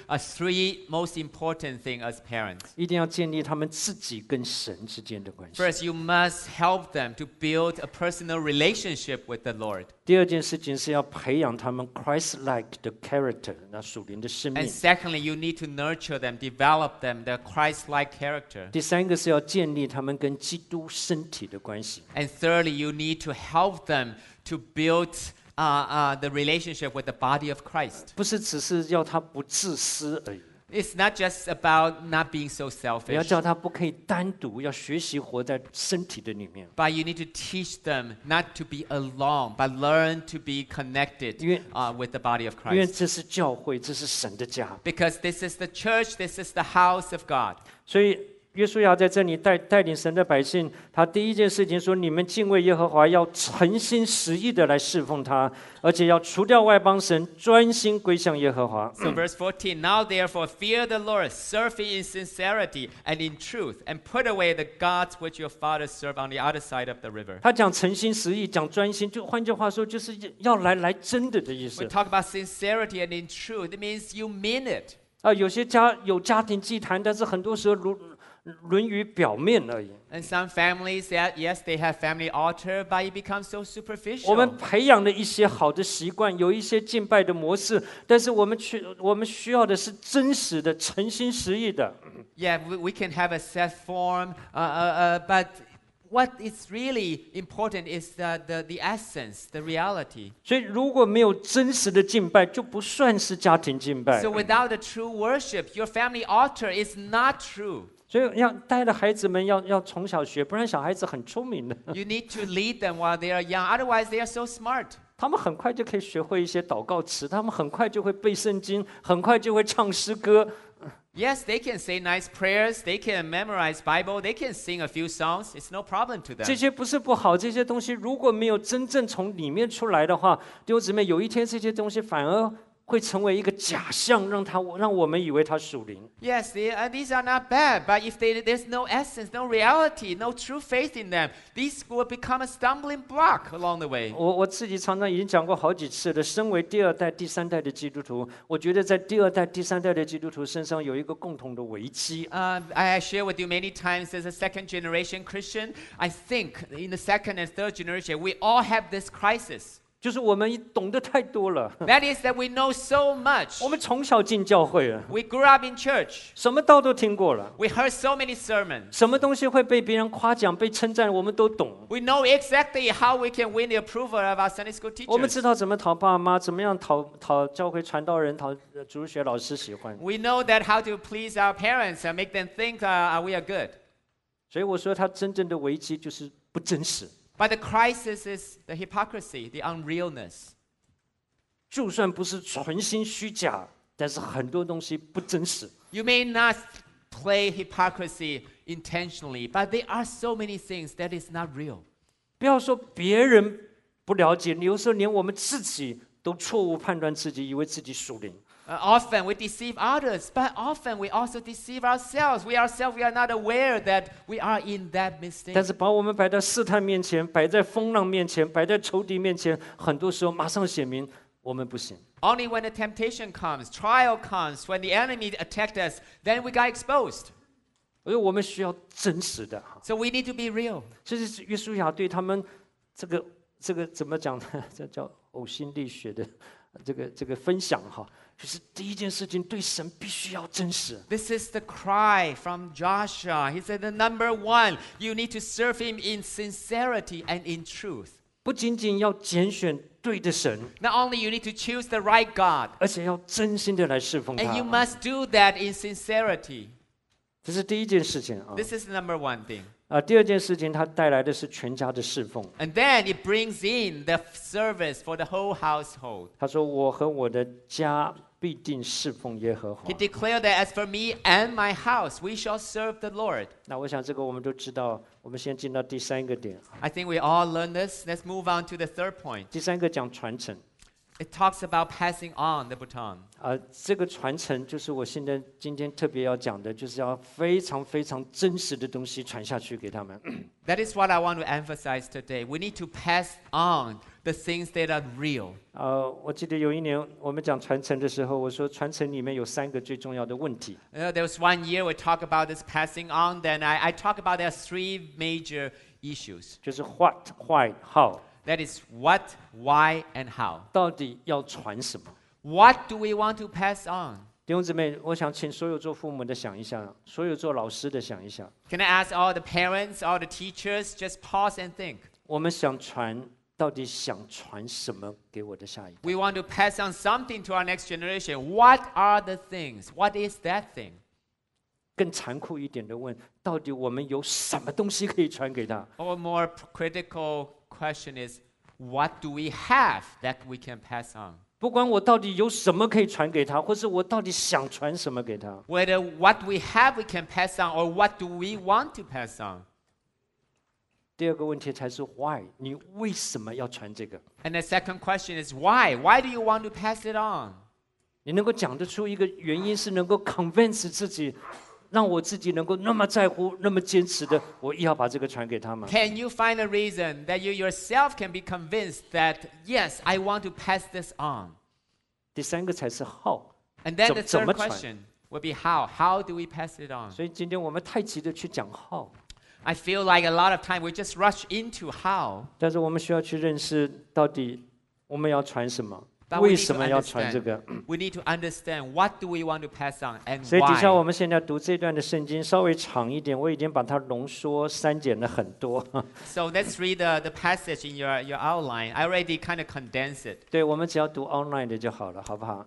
3 most important things as parents. 一定要建立他们自己跟神之间的关系。 First, you must help them to build a personal relationship with the Lord. 第二件事情是要培养他们 Christ-like 的 character， 那属灵的生 And 命。 secondly, you need to nurture them, develop them, the Christ-like character. 第三个是要建立他们跟基督身体的关系。 And thirdly, you need to help them to build the relationship with the body of Christ. 不是只是要他不自私而已， It's not just about not being so 也要 selfish, 叫他不可以单独，要学习活在身体的里面。 but you need to teach them not to be alone, but learn to be connected 因为- with the body of 因为 Christ. 这是教会，这是神的家， Because this is the church, this is the house of God. 所以约书亚在这里带领神的百姓，他第一件事情说：你们敬畏耶和华，要诚心实意的来侍奉他，而且要除掉外邦神，专心归向耶和华。 So verse 14, now therefore fear the Lord, serve him in sincerity and in truth, and put away the gods which your fathers served on the other side of the river. 他讲诚心实意，讲专心，就换句话说，就是要来真的意 We 思。 talk about sincerity and in truth, it means you mean it. 有些有家庭祭坛，但是很多时候论语表面而已。 And some families, yes, they have family altar, but it becomes so 我们 superficial. 培养了一些好的习惯，有一些敬拜的模式，但是我们需要的是真实的、诚心实意的。 Yeah, we can have a set form, but what is really important is the essence, the reality. 所以如果没有真实的敬拜，就不算是家庭敬拜。 So without the true worship, your family altar is not true. 所以要带着孩子们要从小学，不然小孩子很聪明的， You need to lead them while they are young, otherwise they are so smart. 他们很快就可以学会一些祷告词，他们很快就会背圣经，很快就会唱诗歌。 Yes, they can say nice prayers, they can memorize Bible, they can sing a few songs. It's no problem to 这 them. 些不是不好，这些东西如果没有真正从里面出来的话，弟兄姊妹，有一天这些东西反而会成为一个假象，让我们以为它属灵。 Yes, these are not bad, but if there's no essence, no reality, no true faith in them, these will become a stumbling block along the way. 我自己常常已经讲过好几次了。身为第二代、第三代的基督徒，我觉得在第二代、第三代的基督徒身上有一个共同的危机。 I share with you many times as a second generation Christian, I think in the second and third generation, we all have this crisis. 就是我们懂得太多了， That is that we know so much. 我们从小进教会了， We grew up in church. 什么道都听过了， We heard so many sermons. 什么东西会被别人夸奖、被称赞，我们都懂。 We know exactly how we can win the approval of our Sunday school 我们 teachers. 知道怎么讨爸妈，怎么样讨教会传道人、讨主日学老师喜欢。 We know that how to please our parents and make them think we are good. 所以我说，他真正的危机就是不真实。 But the crisis is the hypocrisy, the unrealness. 就算不是存心虚假，但是很多东西不真实。 You may not play hypocrisy intentionally, but there are so many things that is not real. 不要说别人不了解，有时候连我们自己都错误判断自己，以为自己属灵。 Often we deceive others, but often we also deceive ourselves. We are not aware that we are in that 但 mistake. 是把我们摆在试探面前，摆在风浪面前，摆在仇敌面前，很多时候马上显明我们不行。 Only when the temptation comes, trial comes, when the enemy attacked us, then we got exposed. 所以我们需要真实的哈。 So we need to be real. 这是约书亚对他们这个怎么讲呢？这叫呕心沥血的这个分享哈。就是第一件事情，对神必须要真实。 This is the cry from Joshua. He said, the number one, you need to serve him in sincerity and in truth. 不仅仅要拣选对的神， Not only you need to choose the right God, 而且要真心的来侍奉 and you 他。 must do that in sincerity. 这是第一件事情啊。 This is the number one thing. 第二件事情，它带来的是全家的侍奉。 And then it brings in the service for the whole household. 他说：“我和我的家必定侍奉耶和华 He。declared that as for me and my house, we shall serve the Lord. ” 那我想这个我们都知道。我们先进到第三个点。 I think we all learn this. Let's move on to the third point. 第三个讲传承。 It talks about passing on the baton. 这个传承就是我今天特别要讲的，就是要非常非常真实的东西传下去给他们。 That is what I want to emphasize today. We need to pass on the things that are real. 我记得有一年我们讲传承的时候，我说传承里面有3个最重要的问题。 There was one year we talk about this passing on. Then I talk about there are 3 major issues. 就是 what, why, how， That is what, why, and how. 到底要传什么？ What do we want to pass on? 弟兄姊妹，我想请所有做父母的想一下，所有做老师的想一下， Can I ask all the parents, all the teachers, just pause and think. 我们想传，到底想传什么给我的下一代？ We want to pass on something to our next generation. What are the things? What is that thing? 更残酷一点的问，到底我们有什么东西可以传给他？ Or more critical question is, what do we have that we can pass on? 不管我到底有什么可以传给他，或是我到底想传什么给他， Whether what we have we can pass on or what do we want to pass on? 第二个问题才是 why， 你为什么要传这个？ And the second question is why? Why do you want to pass it on? 你能够讲得出一个原因，是能够 convince 自己，让我自己能够那么在乎、那么坚持的，我也要把这个传给他吗？ Can you find a reason that you yourself can be convinced that, yes, I want to pass this on? 第三个才是 how， And then the 怎 third 么传？ question, will be how. How do we pass it on? 所以今天我们太急着去讲 how， I feel like a lot of time we just rush into how. 但是我们需要去认识到底我们要传什么， But we 为 need 什 to 么要传这 understand. 个。 We need to understand what do we want to pass on and 所以底下我 why. 们现在读这段的圣经稍微长一点，我已经把它浓缩删减了很多。 So let's read the passage in your outline. I already kind of condensed it. 对，我们只要读 online 的就好了，好不好？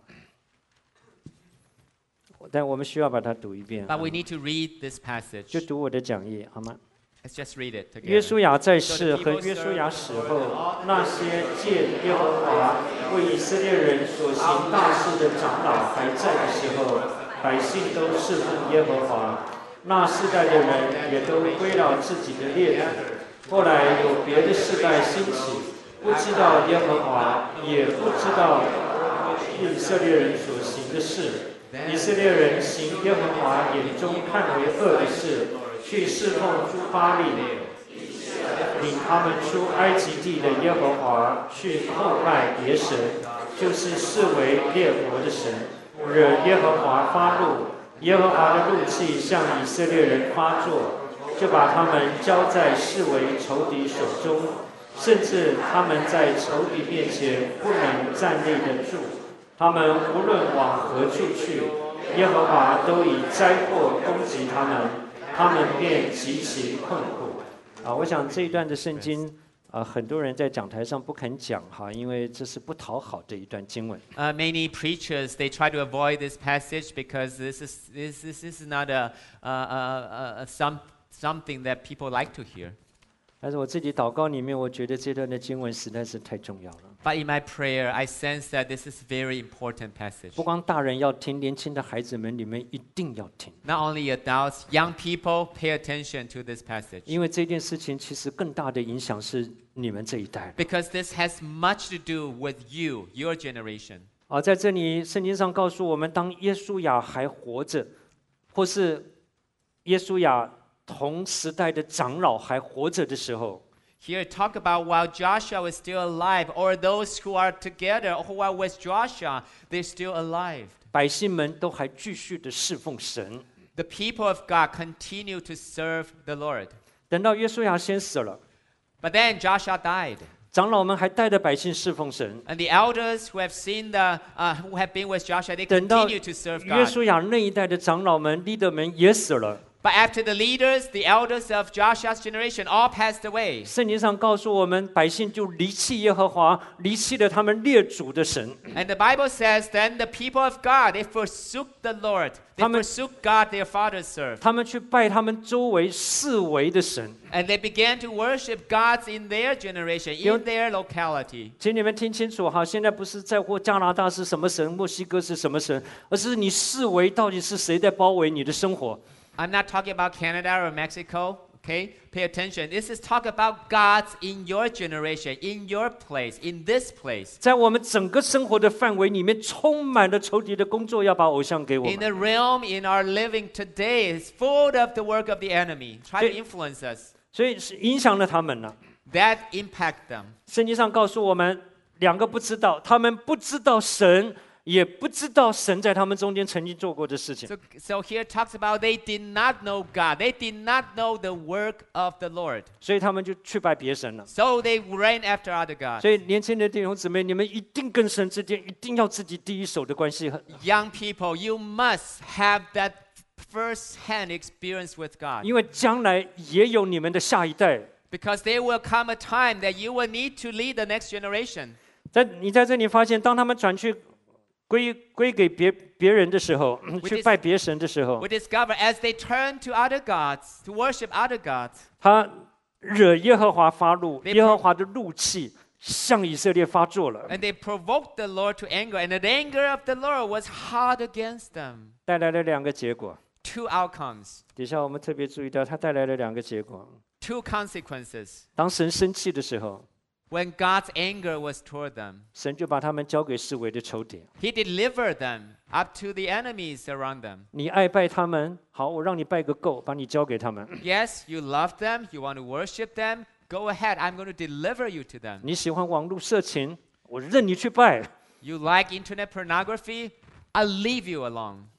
但我们需要把它读一遍， But we need to read this passage. 就读我的讲义，好吗？ Let's just read it 约 together. 书亚在世和约书亚死后，那些借耶和华为以色列人所行大事的长老还在的时候，百姓都侍奉耶和华。那世代的人也都归了自己的列祖。后来有别的世代兴起，不知道耶和华，也不知道以色列人所行的事。以色列人行耶和华眼中看为恶的事，去侍奉诸巴力，领他们出埃及地的耶和华去叩拜别神，就是视为列国的神，惹耶和华发怒。耶和华的怒气向以色列人发作，就把他们交在视为仇敌手中，甚至他们在仇敌面前不能站立得住。他们无论往何处去，耶和华都以灾祸攻击他们，他们便极其困苦。我想这一段的圣经，很多人在讲台上不肯讲哈，因为这是不讨好的一段经文。 Many preachers they try to avoid this passage because this is not something that people like to hear. 但是我自己祷告里面，我觉得这段的经文实在是太重要了。 But in my prayer, I sense that this is very important passage. 不光大人要听，年轻的孩子们你们一定要听， Not only adults, young people, pay attention to this passage. 因为这件事情其实更大的影响是你们这一代。 Because this has much to do with you, your generation. 在这里圣经上告诉我们，当耶稣亚还活着，或是耶稣亚同时代的长老还活着的时候， Here talk about while Joshua was still alive, or those who are together, or who are with Joshua, they're still alive. 百姓们都还继续的侍奉神。 The people of God continue to serve the Lord. 等到约书亚先死了， But then Joshua died. 长老们还带着百姓侍奉神。 And the elders who have seen who have been with Joshua, they 等到 continue to serve 约 God. 书亚那一代的长老们、leader 们也死了。 But after the leaders, the elders of Joshua's generation all passed away. 圣经上告诉我们，百姓就离弃耶和华，离弃了他们列祖的神。 And the Bible says, then the people of God, they forsook the Lord. They forsook God their fathers served. 他们去拜他们周围四围的神。 And they began to worship gods in their generation, in their locality. 请你们听清楚哈，现在不是在乎加拿大是什么神，墨西哥是什么神，而是你四围到底是谁在包围你的生活。 I'm not talking about Canada or Mexico, okay? Pay attention. This is talk about gods in your generation, in your place, in this place. 在我们整个生活的范围里面，充满了仇敌的工作，要把偶像给我 In 们。 the realm, in our living today, is full of the work of the enemy. Try to influence us. 所以是影响了他们了。 That impact them. 圣经上告诉我们，两个不知道，他们不知道神，也不知道神在他们中间曾经做过的事情。 So here it talks about they did not know God. They did not know the work of the Lord. 所以他们就去拜别神了。 So they ran after other gods. 所以年轻的弟兄姊妹，你们一定跟神之间一定要自己第一手的关系。 Young people, you must have that first-hand experience with God. 因为将来也有你们的下一代。 Because there will come a time that you will need to lead the next generation. 你在这里发现，当他们转去归给别人的时候，去拜别神的时候， We discover as they turn to other gods, to worship other gods, 他惹耶和华发怒，耶和华的怒气向以色列发作了， and they provoked the Lord to anger, and the anger of the Lord was hard against them. 带来了两个结果。 Two outcomes, 底下我们特别注意到，他带来了两个结果。 two consequences. 当神生气的时候， When God's anger was toward them, 神就把他们交给四围的仇敌。 He delivered them up to the enemies around them. 你爱拜他们，好，我让你拜个够，把你交给他们。 Yes, you love them, you want to worship them, go ahead, I'm going to deliver you to them. 你喜欢网络色情，我任你去拜。 You like internet pornography, I'll leave you alone.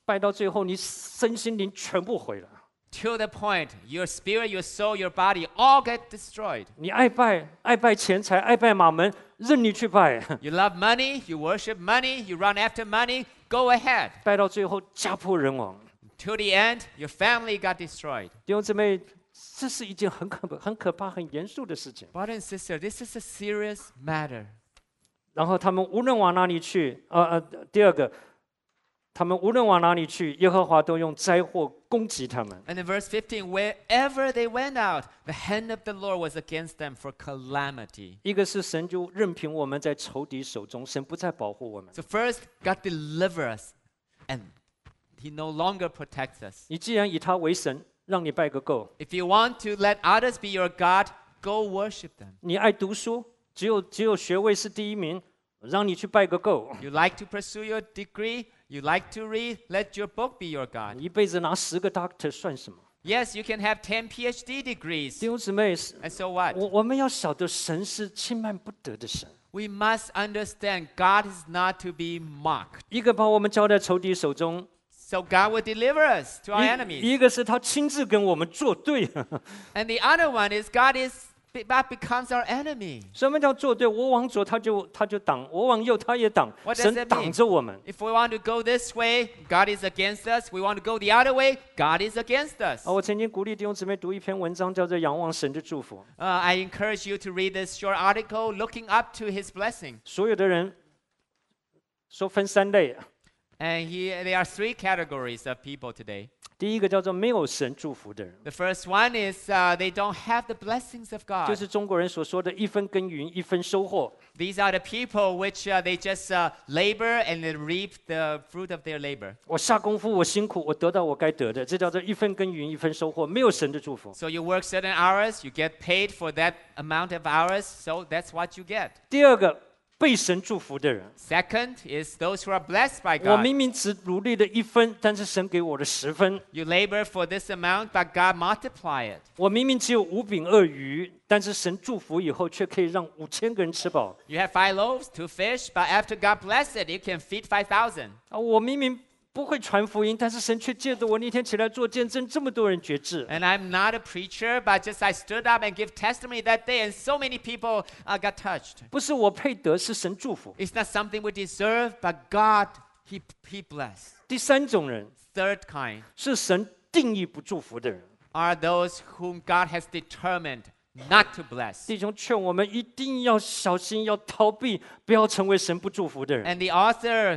拜到最后，你身心灵全部毁了。 till the point your spirit, your soul, your body all get destroyed. 你爱拜钱财，爱拜马门，任你去拜。 You love money, you worship money, you run after money, go ahead. 拜到最后家破人亡。 Till the end, your family got destroyed. 弟兄姊妹，这是一件很可怕、很严肃的事情。 Brother and sister, this is a serious matter. 然后他们无论往哪里去，第二个，他们无论往哪里去，耶和华都用灾祸攻击他们。 And in verse 15, wherever they went out, the hand of the Lord was against them for calamity. 一个是神就任凭我们在仇敌手中，神不再保护我们。 So first, God delivers us, and He no longer protects us. 你既然以他为神，让你拜个够。 If you want to let others be your God, go worship them. 你爱读书，只有学位是第一名，让你去拜个够。 You like to pursue your degree, you like to read, let your book be your God. 你一辈子拿10个 doctor 算什么？ Yes, you can have 10 PhD degrees. 弟兄姊妹， And so what? 我们要晓得神是轻慢不得的神。 We must understand God is not to be mocked. 一个把我们交在仇敌手中， So God will deliver us to our enemies. 一个是他亲自跟我们作对。 And the other one is God becomes our enemy. 什么叫作对？我往左他就挡，我往右他也挡， What does 神 that mean? 挡着我们。 If we want to go this way, God is against us. We want to go the other way, God is against us. 我曾经鼓励弟兄姊妹读一篇文章，叫做《仰望神的祝福》。 I encourage you to read this short article, Looking Up to His Blessing. 所有的人说分3类， And there are 3 categories of people today. 第一个叫做没有神祝福的人， The first one is they don't have the blessings of 就 God. 是中国人所说的一分耕耘一分收获。 These are the people which they just labor and they reap the fruit of their labor. 我下功夫，我辛苦，我得到我该得的，这叫做一分耕耘一分收获，没有神的祝福。 So you work certain hours, you get paid for that amount of hours, so that's what you get. 第二个被神祝福的人， Second is those who are blessed by 我 God. 明明只努力了1分，但是神给我了10分。 You labor for this amount, but God multiply it. 我明明只有5饼2鱼，但是神祝福以后，却可以让5000个人吃饱。 You have 5 loaves, 2 fish, but after God bless it, you can feed 5,000. 我明明不会传福音，但是神却借着我那天起来做见证，这么多人觉志。 And I'm not a preacher, but just I stood up and give testimony that day, and so many people got touched. 不是我配得，是神祝福。 It's not something we deserve, but God, He blessed. 第3种人 Third kind 是神定义不祝福的人。 are those whom God has determined not to bless. 弟兄劝我们一定要小心，要逃避，不要成为神不祝福的人。 And the author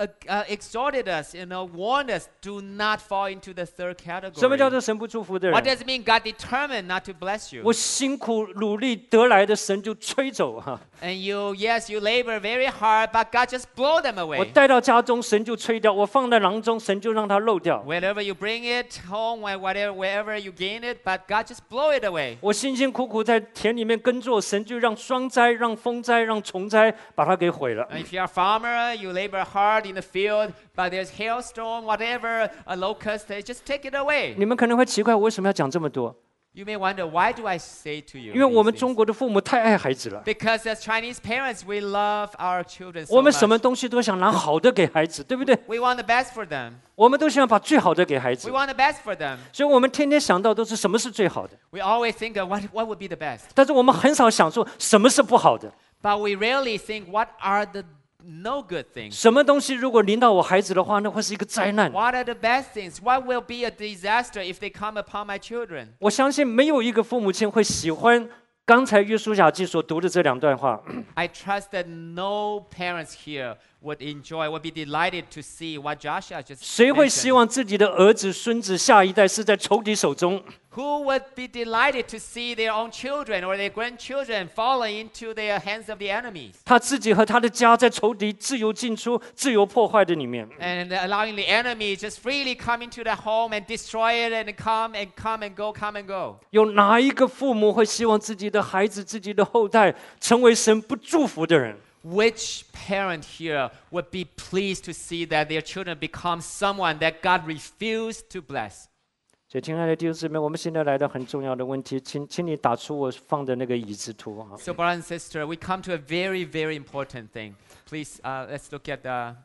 exhorted us, warned us, do not fall into the third 什么叫 category. 做神不祝福的 What 人？ does it mean God determined not to bless you? 我辛苦努力得来的，神就吹走哈。 And you labor very hard, but God just blow them 我 away. 带到家中，神就吹掉；我放在囊中，神就让它漏掉。 Wherever you bring it home, wherever you gain it, but God just blow it away. 我辛辛苦苦在田里面耕作，神就让霜灾、让风灾、让虫灾把它给毁了。 And if you're a farmer, you labor hard in the field, but there's hailstorm, whatever, a locust, they just take it away. 你们可能会奇怪，我为什么要讲这么多？ You may wonder, why do I say to you? 因为我 these 们 things? 中国的父母太爱孩子了， Because as Chinese parents, we love our children 我 so 们什么 much. 东西都想拿好的给孩子，对不对？ We want the best for them. 我们都希望把最好的给孩 We 子， want the best for them. 所以我们天天想到都是什么是最好的， We always think of what would be the best. 但是我们很少想说什么是不好的。 But we rarely think what are the no good things. 什么东西如果临到我孩子的话，那会是一个灾难。 What are the best things? What will be a disaster if they come upon my children? 我相信没有一个父母亲会喜欢刚才约书亚记所读的这2段话。 I trust that no parents here would be delighted to see what Joshua just 谁会希 mentioned. 望自己的儿子、孙子、下一代是在仇敌手中？ Who would be delighted to see their own children or their grandchildren falling into the hands of the enemies 他自己和他的家在仇敌自由进出、自由破坏的里面。 and allowing the enemy just freely come into the home and destroy it and come and go? 有哪一个父母会希望自己的孩子、自己的后代成为神不祝福的人？ Which parent here would be pleased to see that their children become someone that God refused to bless? 所以，亲爱的弟兄姊妹，我们现在来到很重要的问题，请你打出我放的那个椅子图啊。 So, brother and sister, we come to a very, very important thing. Please, let's look at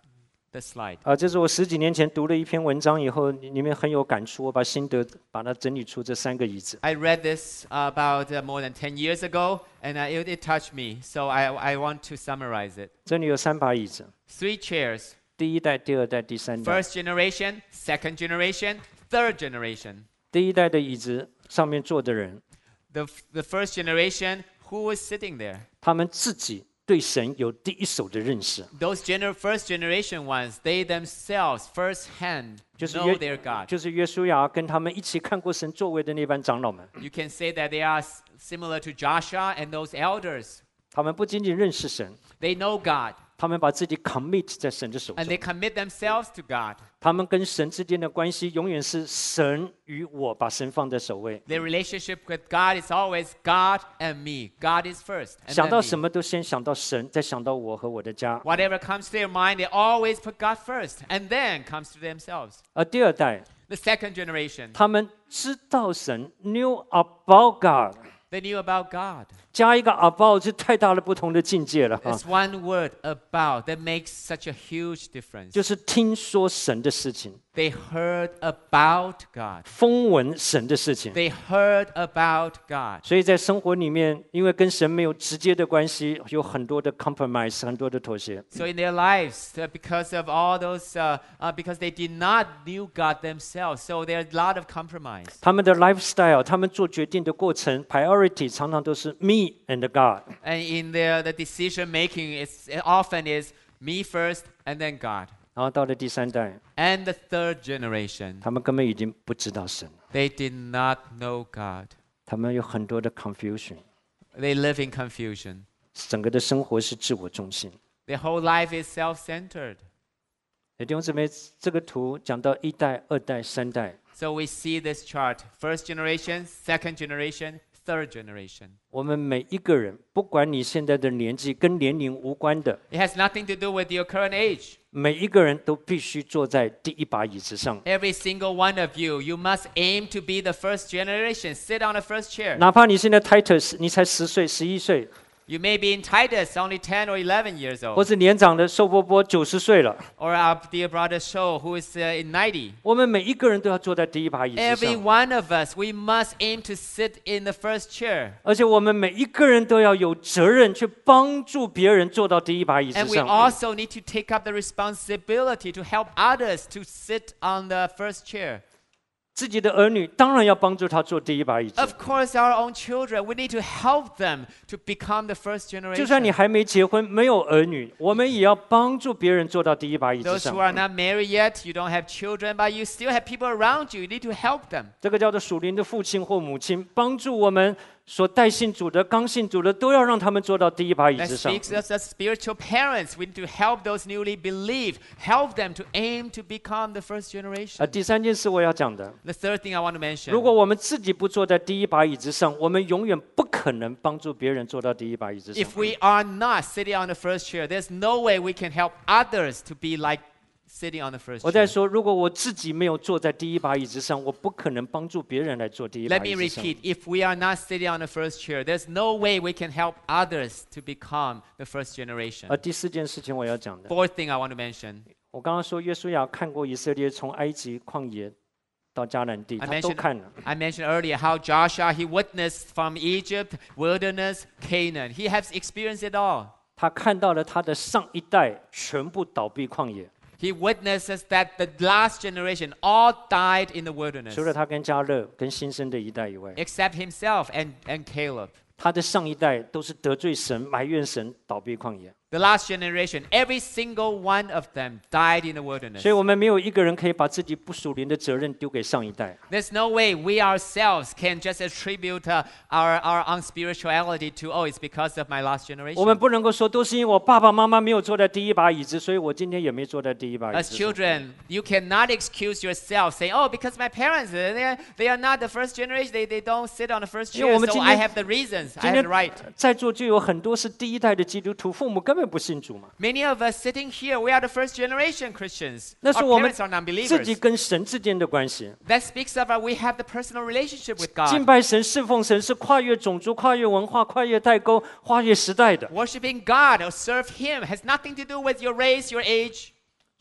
the slide. 这是我10几年前读了一篇文章以后，里面很有感触，我把心得把它整理出这3个椅子。 I read this about more than 10 years ago, and it touched me. So I want to summarize it. 这里有3把椅子， 3 chairs. 第1代、第2代、第3代。 First generation, second generation, third generation. 第1代的椅子上面坐的人， The first generation, who was sitting there? 他们自己对神有第一手的认识， Those first generation ones, they themselves firsthand 就是 know their God. 就是约书亚跟他们一起看过神作为的那班长老们， You can say that they are similar to Joshua and those elders. 他们不仅仅认识神， They know God, 他们把自己 commit 在神的手 and 中， they commit themselves to God. 他们跟神之间的关系永远是神与我，把神放在首位， Their relationship with God is always God and me. God is first. And 想 then 到 me. 什么都先想到神，再想到我和我的家。 Whatever comes to their mind, they always put God first, and then comes to themselves. 而第2代， The second generation, 他们知道神 ，knew about God， they knew about God. 加一个 about 就太大的不同的境界了哈， It's one word, about, that makes such a huge difference. 就是听说神的事情， They heard about God. 风闻神的事情。 They heard about God. 所以在生活里面，因为跟神没有直接的关系，有很多的 compromise， 很多的妥协。 So in their lives, because of all those, because they did not knew God themselves, so there's a lot of compromise. 他们的 lifestyle， 他们做决定的过程 ，priority 常常都是 me and God。 And in the decision making, it often is me first and then God. 然后到了第3代， And the third generation, 他们根本已经不知道神， they did not know God. 他们有很多的 confusion， They live in confusion. 整个的生活是自我中心。 Their whole life is self-centered. 弟兄姊妹，这个图讲到1代、2代、3代， So we see this chart: first generation, second generation, third generation. 我们每一个人，不管你现在的年纪，跟年龄无关的， It has nothing to do with your current age. 每一个人都必须坐在第1把椅子上。 Every single one of you, you must aim to be the first generation. Sit on the first chair. 哪怕你现在 Titus， 你才10岁、11岁， You may be in Titus, only 10 or 11 years 或 old. 是年长的寿波波90岁了， Or our dear brother Sho, who is in 90. 我们每一个人都要坐在第1把椅子 Every 上， one of us, we must aim to sit in the first chair. 而且我们每一个人都要有责任去帮助别人坐到第1把椅子 And we 上。 also need to take up the responsibility to help others to sit on the first chair. 自己的儿女当然要帮助他坐第1把椅子， Of course, our own children, we need to help them to become the first 就算你 generation. 还没结婚、没有儿女，我们也要帮助别人坐到第1把椅子 Those 上 who。are not married yet, you don't have children, but you still have people around you. You need to help them. 这个叫做属灵的父亲或母亲，帮助我们所带信主的、刚信主的，都要让他们坐到第1把椅 That 子上。 speaks us as spiritual parents. We need to help those newly believed, help them to aim to become the first generation. 第3件事我要讲的， The third thing I want to mention. 如果我们自己不坐在第1把椅子上，我们永远不可能帮助别人坐到第1把椅子上。 If we are not sitting on the first chair, there's no way we can help others to be like sitting on the first 我在 chair. 说，如果我自己没有坐在第1把椅子上，我不可能帮助别人来坐第1 Let 把 me 椅子上。 repeat. If we are not sitting on the first chair, there's no way we can help others to become the first generation. 而第4件事情我要讲的， Fourth thing I want to mention. 我刚刚说约书亚看过以色列从埃及旷野到迦南地， I 他都 mentioned- 看了。 I mentioned earlier how Joshua, he witnessed from Egypt, wilderness, Canaan. He has experienced it all. 他看到了他的上一代全部倒闭旷野， He witnesses that the last generation all died in the wilderness, 除了他跟加勒跟新生的一代以外， except himself and Caleb. 他的上一代都是得罪神、埋怨神，倒闭旷野。 The last generation, every single one of them died in the wilderness. 所以，我们没有一个人可以把自己不属灵的责任丢给上一代。 There's no way we ourselves can just attribute our unspirituality to, oh, it's because of my last 我 generation. 们不能够说都是因为我爸爸妈妈没有坐在第1把椅子，所以我今天也没坐在第1把椅 As 子上。 children, you cannot excuse yourself saying, oh, because my parents, they are not the first generation, they don't sit on the first 因为 chair, 我们 so 今 I 天 have the reasons, 今 I have 天 the right. 在座就有很多是第1代的基督徒，父母根本不信主嘛。 Many of us sitting here, we are the first generation Christians. 那是 Our 我们 parents are 自己 non-believers. 跟神之间的关系。 That speaks of we have the personal relationship with 敬 God. 拜神、侍奉神是跨越种族、跨越文化、跨越代沟、跨越时代的。 Worshiping God or serve Him has nothing to do with your race, your age.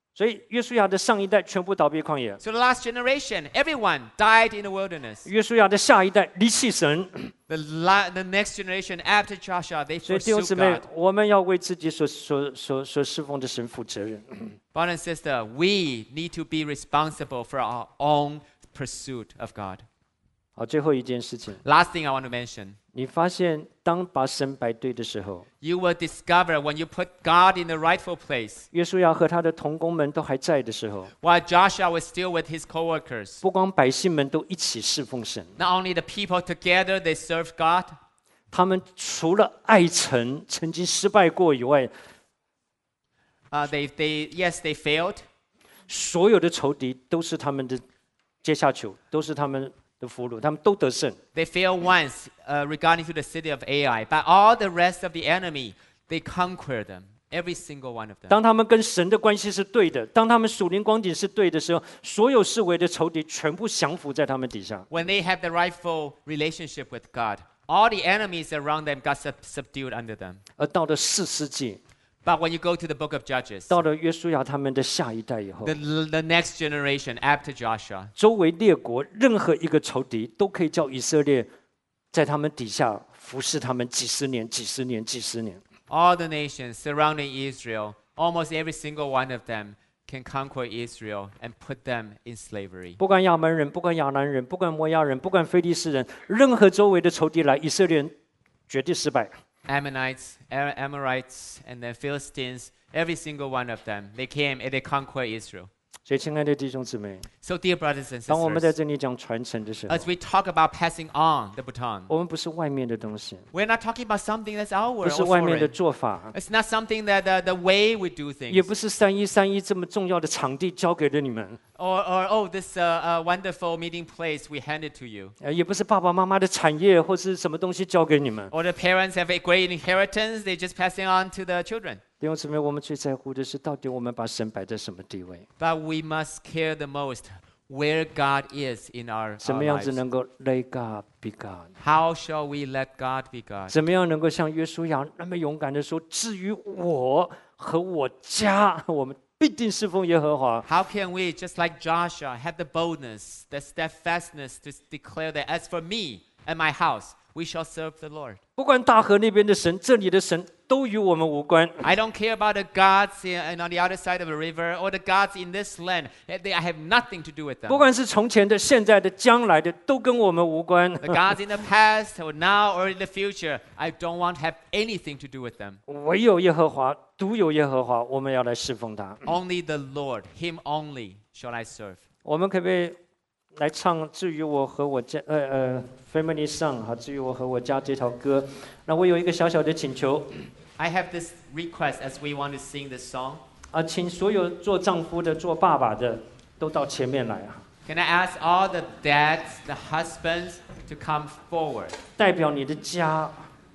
所以约书亚的上一代全部倒闭旷野， So the last generation, everyone died in the wilderness. 约书亚的下一代离弃神。 The next generation after Joshua, they 所以弟兄姊 forsook 妹 God.， 我们要为自己所侍奉的神负责任。 Brother and sister, we need to be responsible for our own pursuit of God. 好，最后一件事情， Last thing I want to mention, 你发现当把神摆对的时候， you will discover when you put God in the rightful place, 约书亚和他的同工们都还在的时候， while Joshua was still with his co-workers. 不光百姓们都一起侍奉神， Not only the people together, they served God. 他们除了爱城曾经失败过以外， They failed. 所有的仇敌都是他们的阶下囚，都是他们的俘虏，他们都得胜。 They failed once regarding to the city of Ai, but all the rest of the enemy, they conquered them, every single one of them. 当他们跟神的关系是对的，当他们属灵光景是对的时候，所有视为的仇敌全部降服在他们底下。 When they have the rightful relationship with God, all the enemies around them got subdued under them. 而到了4世纪， But when you go to the book of Judges, 到了约书亚他们的下一代以后， the next generation after Joshua, 周围列国任何一个仇敌都可以叫以色列在他们底下服侍他们几十年、几十年、几十年。 all the nations surrounding Israel, almost every single one of them can conquer Israel and put them in slavery. 不管亚门人，不管亚南人，不管摩押人，不管非利士人，任何周围的仇敌来，以色列人绝对失败。 Ammonites, Amorites, and the Philistines, every single one of them, they came and they conquered Israel. 所以，亲爱的弟兄姊妹， So, dear brothers and 当我们在 sisters, 这里讲传承的时候， as we talk about passing on the baton, 我们不是外面的东西， we're not talking about something that's our 不 or 是外面的 foreign. 做法， It's not something that the way we do 也 things, 不是311这么重要的场地交给了你们， or oh, this wonderful meeting place we handed to you, 也不是爸爸妈妈的产业或是什么东西交给你们。 or the parents have a great inheritance, they're just passing on to the children. 弟兄姊妹，我们最在乎的是，到底我们把神摆在什么地位， But we must care the most where God is in our 怎么样 lives. 子能够 let God be God， How shall we let God be God? 怎么样能够像约书亚那么勇敢的说，至于我和我家，我们必定侍奉耶和华。 How can we, just like Joshua, have the boldness, the steadfastness to declare that as for me and my house, we shall serve the Lord? 不管大河那边的神，这里的神都与我们无关。 I don't care about the gods on the other side of the river or the gods in this land. I have nothing to do with 不 them. 管是从前的、现在的、将来的，都跟我们无关。 The gods in the past or now or in the future, I don't want to have anything to do with them. 唯有耶和华，独有耶和华，我们要来侍奉他。 Only the Lord, Him only shall I serve. 我们可不可以来唱《至于我和我家》Family Song 哈，《至于我和我家》这条歌？那我有一个小小的请求 I have this request as we want to sing this song. 啊，请所有做丈夫的、做爸爸的都到前面来啊， Can I ask all the dads, the husbands to come forward, 代表你的家。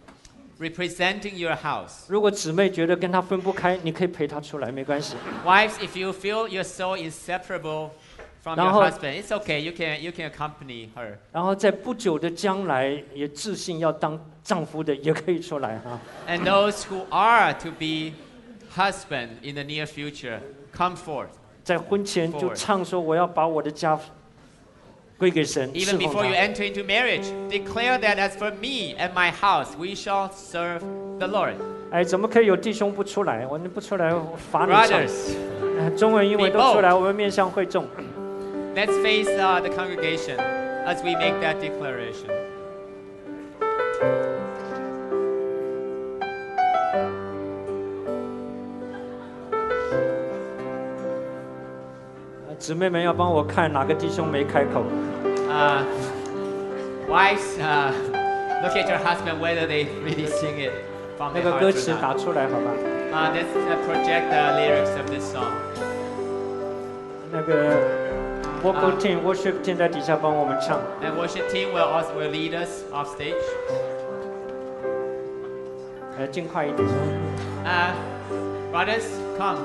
representing your house? 如果姊妹觉得跟他分不开，你可以陪他出来，没关系。 Wives, if you feel you're so inseparable from your 然后- husband, it's okay. You can accompany her. 然后在不久的将来，也自信要当丈夫的也可以出来哈。 And those who are to be husband in the near future, come forth. 在婚前就唱说：“我要把我的家归给神，侍 Even 奉 before you 他。 enter into marriage, declare that as for me and my house, we shall serve the Lord. ” 哎，怎么可以有弟兄不出来？我们不出来，我罚你唱。 Brothers, 中文、英文都出来，我们面向会众。 let's face the congregation as we make that declaration. 姊妹们要帮我看哪个弟兄没开口。 Wives, look at your husband whether they really sing it from 那 their 个歌 hearts 词 or 打 not. 出来好吧？ Let's project the lyrics of this song. 那个 vocal team、worship team 在底下帮我们唱。 And worship team will lead us off stage. 尽快一点。 Brothers, come.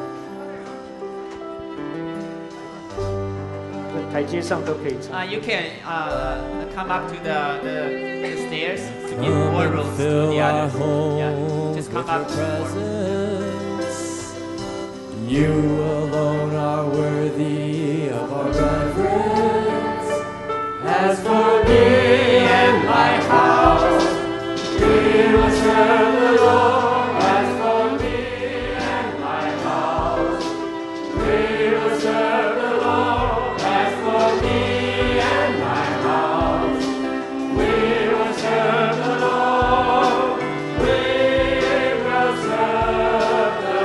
台阶上都可以唱。 You can come up to the stairs to give more room to the others. Yeah, just come up to the floor. You alone are worthy of our reverence. As for me and my house, we will serve the Lord. As for me and my house, we will serve the Lord. As for me and my house, we will serve the Lord. We will serve the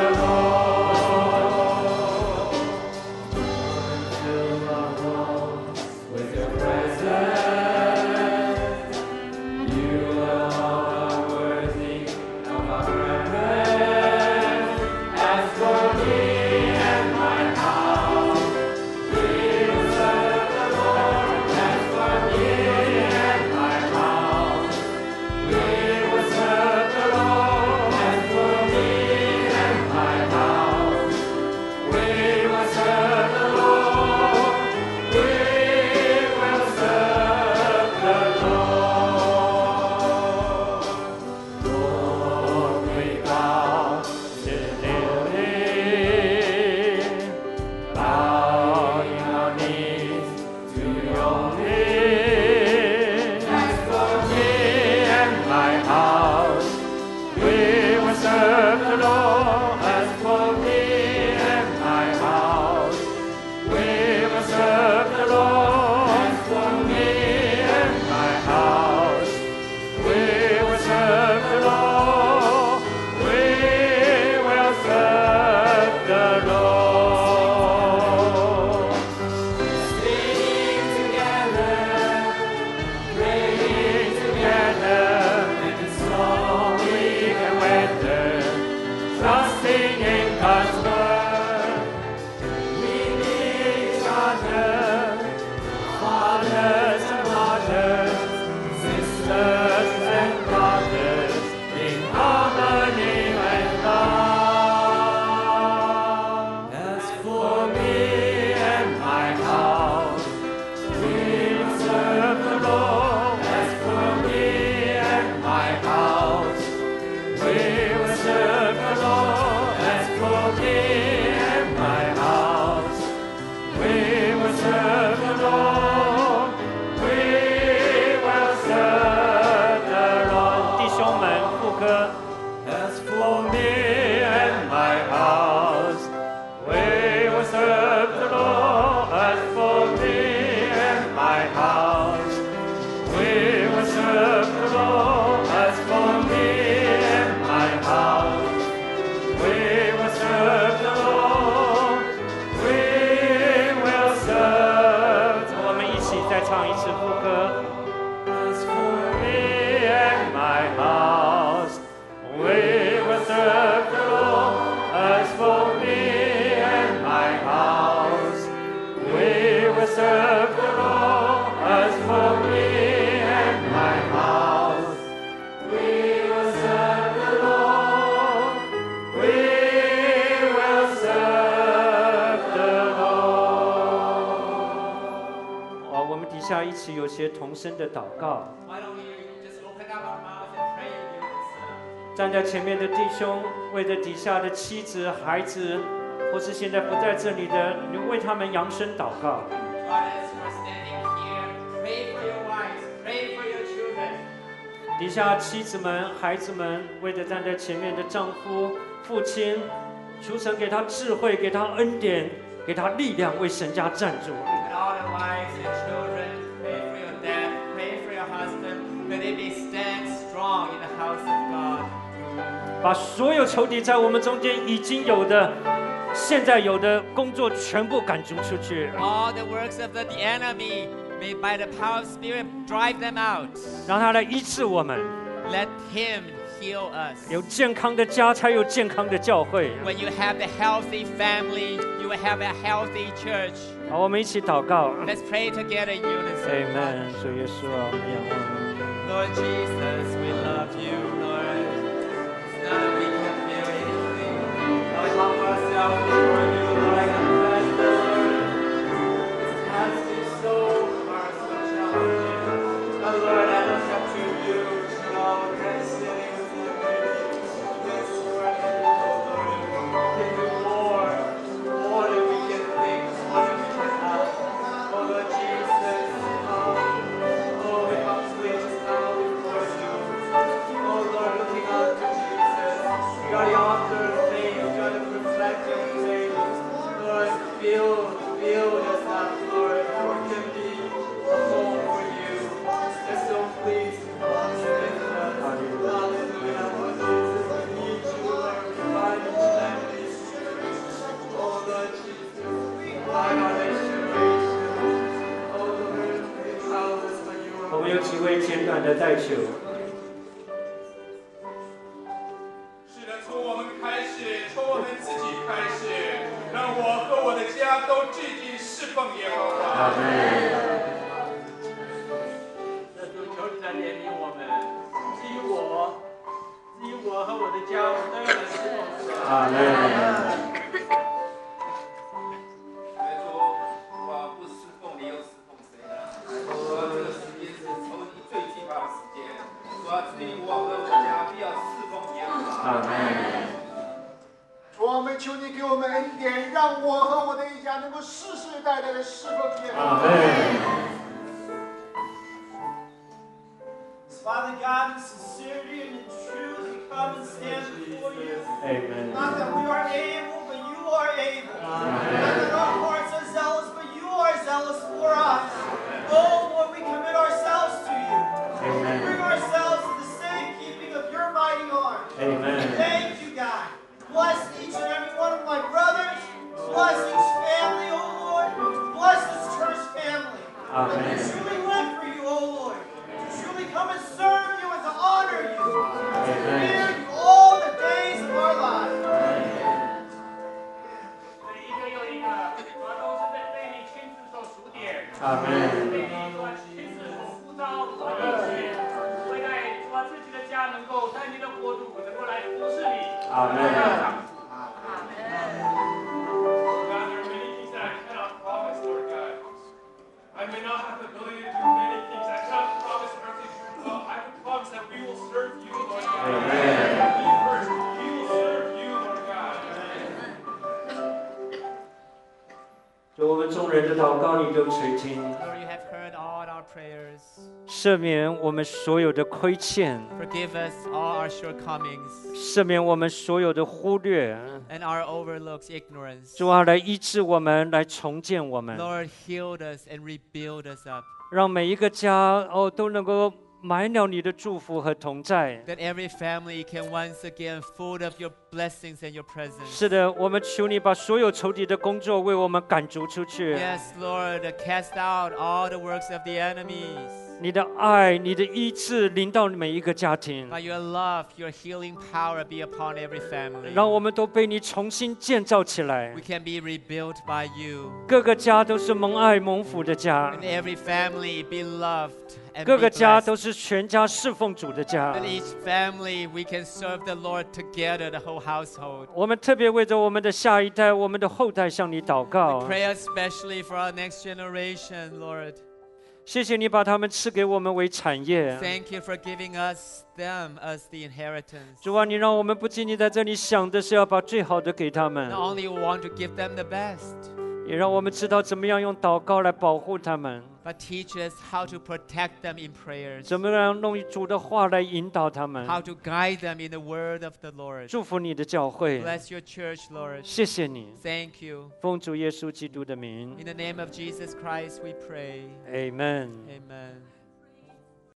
Lord. Fill our homes with your presence. You alone are worthy of our reverence. As for me and my house, we will serve the Lord. As for me and my house, we will serve the Lord. As for me and my house, we will serve the Lord. We will serve the Lord. Lord, we bow sincerely, bowing our knees to your will. As for me and my house, we will serve the Lord. As for me and my house, we will serve the Lord. As for me and my house, we will serve the Lord. We will serve the Lord. Sing together, praying together, and a song we can weather, trusting in God's word. We need each other, fathers and mothers, sisters and brothers, in harmony and love. As for me and my house, we will serve the Lord. As for me and my house, we will serve the Lord. As for me and my house, we will serve the Lord. We will serve the Lord. 弟兄们，副歌。 As for me and my house, we will serve the Lord. As for me and my house, we will serve the Lord. As for me and my house, we will serve the Lord. We will serve the 我们一起再唱一次副歌。 As for me and my house, we will serve the Lord. As for me and my house, we will serve the Lord. As for me and my house, we will serve the Lord. We will serve the Lord. 我们底下一起有些同声的祷告。 Why don't we just open up our mouths and pray in unison? 站在前面的弟兄，为着底下的妻子、孩子，或是现在不在这里的，你为他们扬声祷告。 God, as we're standing here, pray for your wives, pray for your children. 底下妻子们、孩子们，为着站在前面的丈夫、父亲，求神给他智慧，给他恩典，给他力量，为神家站住。 And all the wives and children, pray for your dad, pray for your husband, that they may stand strong in the house of God. 把所有仇敌在我们中间已经有的、现在有的工作全部赶逐出去。 All the works of the enemy, may by the power of Spirit drive them out. 让他来医治我们。 Let Him heal us. 有健康的家，才有健康的教会。 When you have a healthy family, you will have a healthy church. 好，我们一起祷告。 Let's pray together in unison. Amen。主耶稣啊，我们仰望你。 Lord Jesus, we love you, Lord. It's not that we can feel anything. Lord, we humble ourselves before you, Lord. I confess, Lord. This tasking soul of ours so challenging. Oh, Lord, I look up to you, Lord, and sitting with you. Yes, Lord, oh, Lord. Give you more. 满的代求。 是的，从我们开始，从我们自己开始，让我和我的家都致敬侍奉耶和华。 阿门。 这主求你来怜悯我们，至于我和我的家，我都要来侍奉神。 阿门。 我不侍奉你，又侍奉谁呢？说这个时间是仇敌最惧怕的时间。说至于我和我家，必要侍奉耶和华。 阿门。 主，我们求你给我们恩典，让我和我的一家能够世世代代的侍奉耶和华。 阿门。 Father God, in sincerity and in truth, we come and stand before you. Amen. Not that we are able, but you are able. Not that our hearts are zealous, but you are zealous for us. Oh, Lord, we commit ourselves to you. Amen. We bring ourselves to the safekeeping of your mighty arm. Amen. Thank you, God. Bless each and every one of my brothers. Bless each family, oh Lord. Bless this church family. Amen. That we truly live for you, oh Lord. Truly come and serve you and to honor you, and to fear you all the days of our lives. 一个又一个，都是被你亲自所数点， 阿门。 被你所亲自所呼召所应许，为在自己的家能够在你的国度能够来服侍你。 阿门。 God, there are many things that I cannot promise, Lord God. I may not have the ability to do many things. I cannot promise everything. Well, I can promise that we will serve you, Lord God. Amen. We first, we will serve you, Lord God. 主，我们众人的祷告你都垂听， Lord, you have heard all our prayers. 赦免我们所有的亏欠， Forgive us all our shortcomings 赦免我们所有的忽略。 and our overlooks, ignorance. 主啊，来医治我们，来重建我们， Lord, heal us and rebuild us up. 让每一个家都能够满了你的祝福和同在。 That every family can once again full of your blessings and your presence. 是的，我们求你把所有仇敌的工作为我们赶逐出去。 Yes, Lord, cast out all the works of the enemies. 你的爱、你的医治临到每一个家庭， By your love, your healing power be upon every family. 让我们都被你重新建造起来 We。can be rebuilt by you. 各个家都是蒙爱蒙福的家， And every family be loved and 各 be 个家 blessed. 都是全家侍奉主的家。 And each family, we can serve the Lord together, the whole household. 我们特别为着我们的下一代、我们的后代向你祷告。 Pray especially for our next generation, Lord. 谢谢你把他们赐给我们为产业。 Thank you for giving us them as the inheritance. 主啊，你让我们不仅仅在这里想的是要把最好的给他们， Not only we want to give them the best, 也让我们知道怎么样用祷告来保护他们， but teach us how to protect them in prayers, 怎么样用主的话来引导他们。 how to guide them in the word of the Lord. 祝福你的教会， Bless your church, Lord. 谢谢你， Thank you. 奉主耶稣基督的名 In the name of Jesus Christ, we pray. ，Amen。 Amen.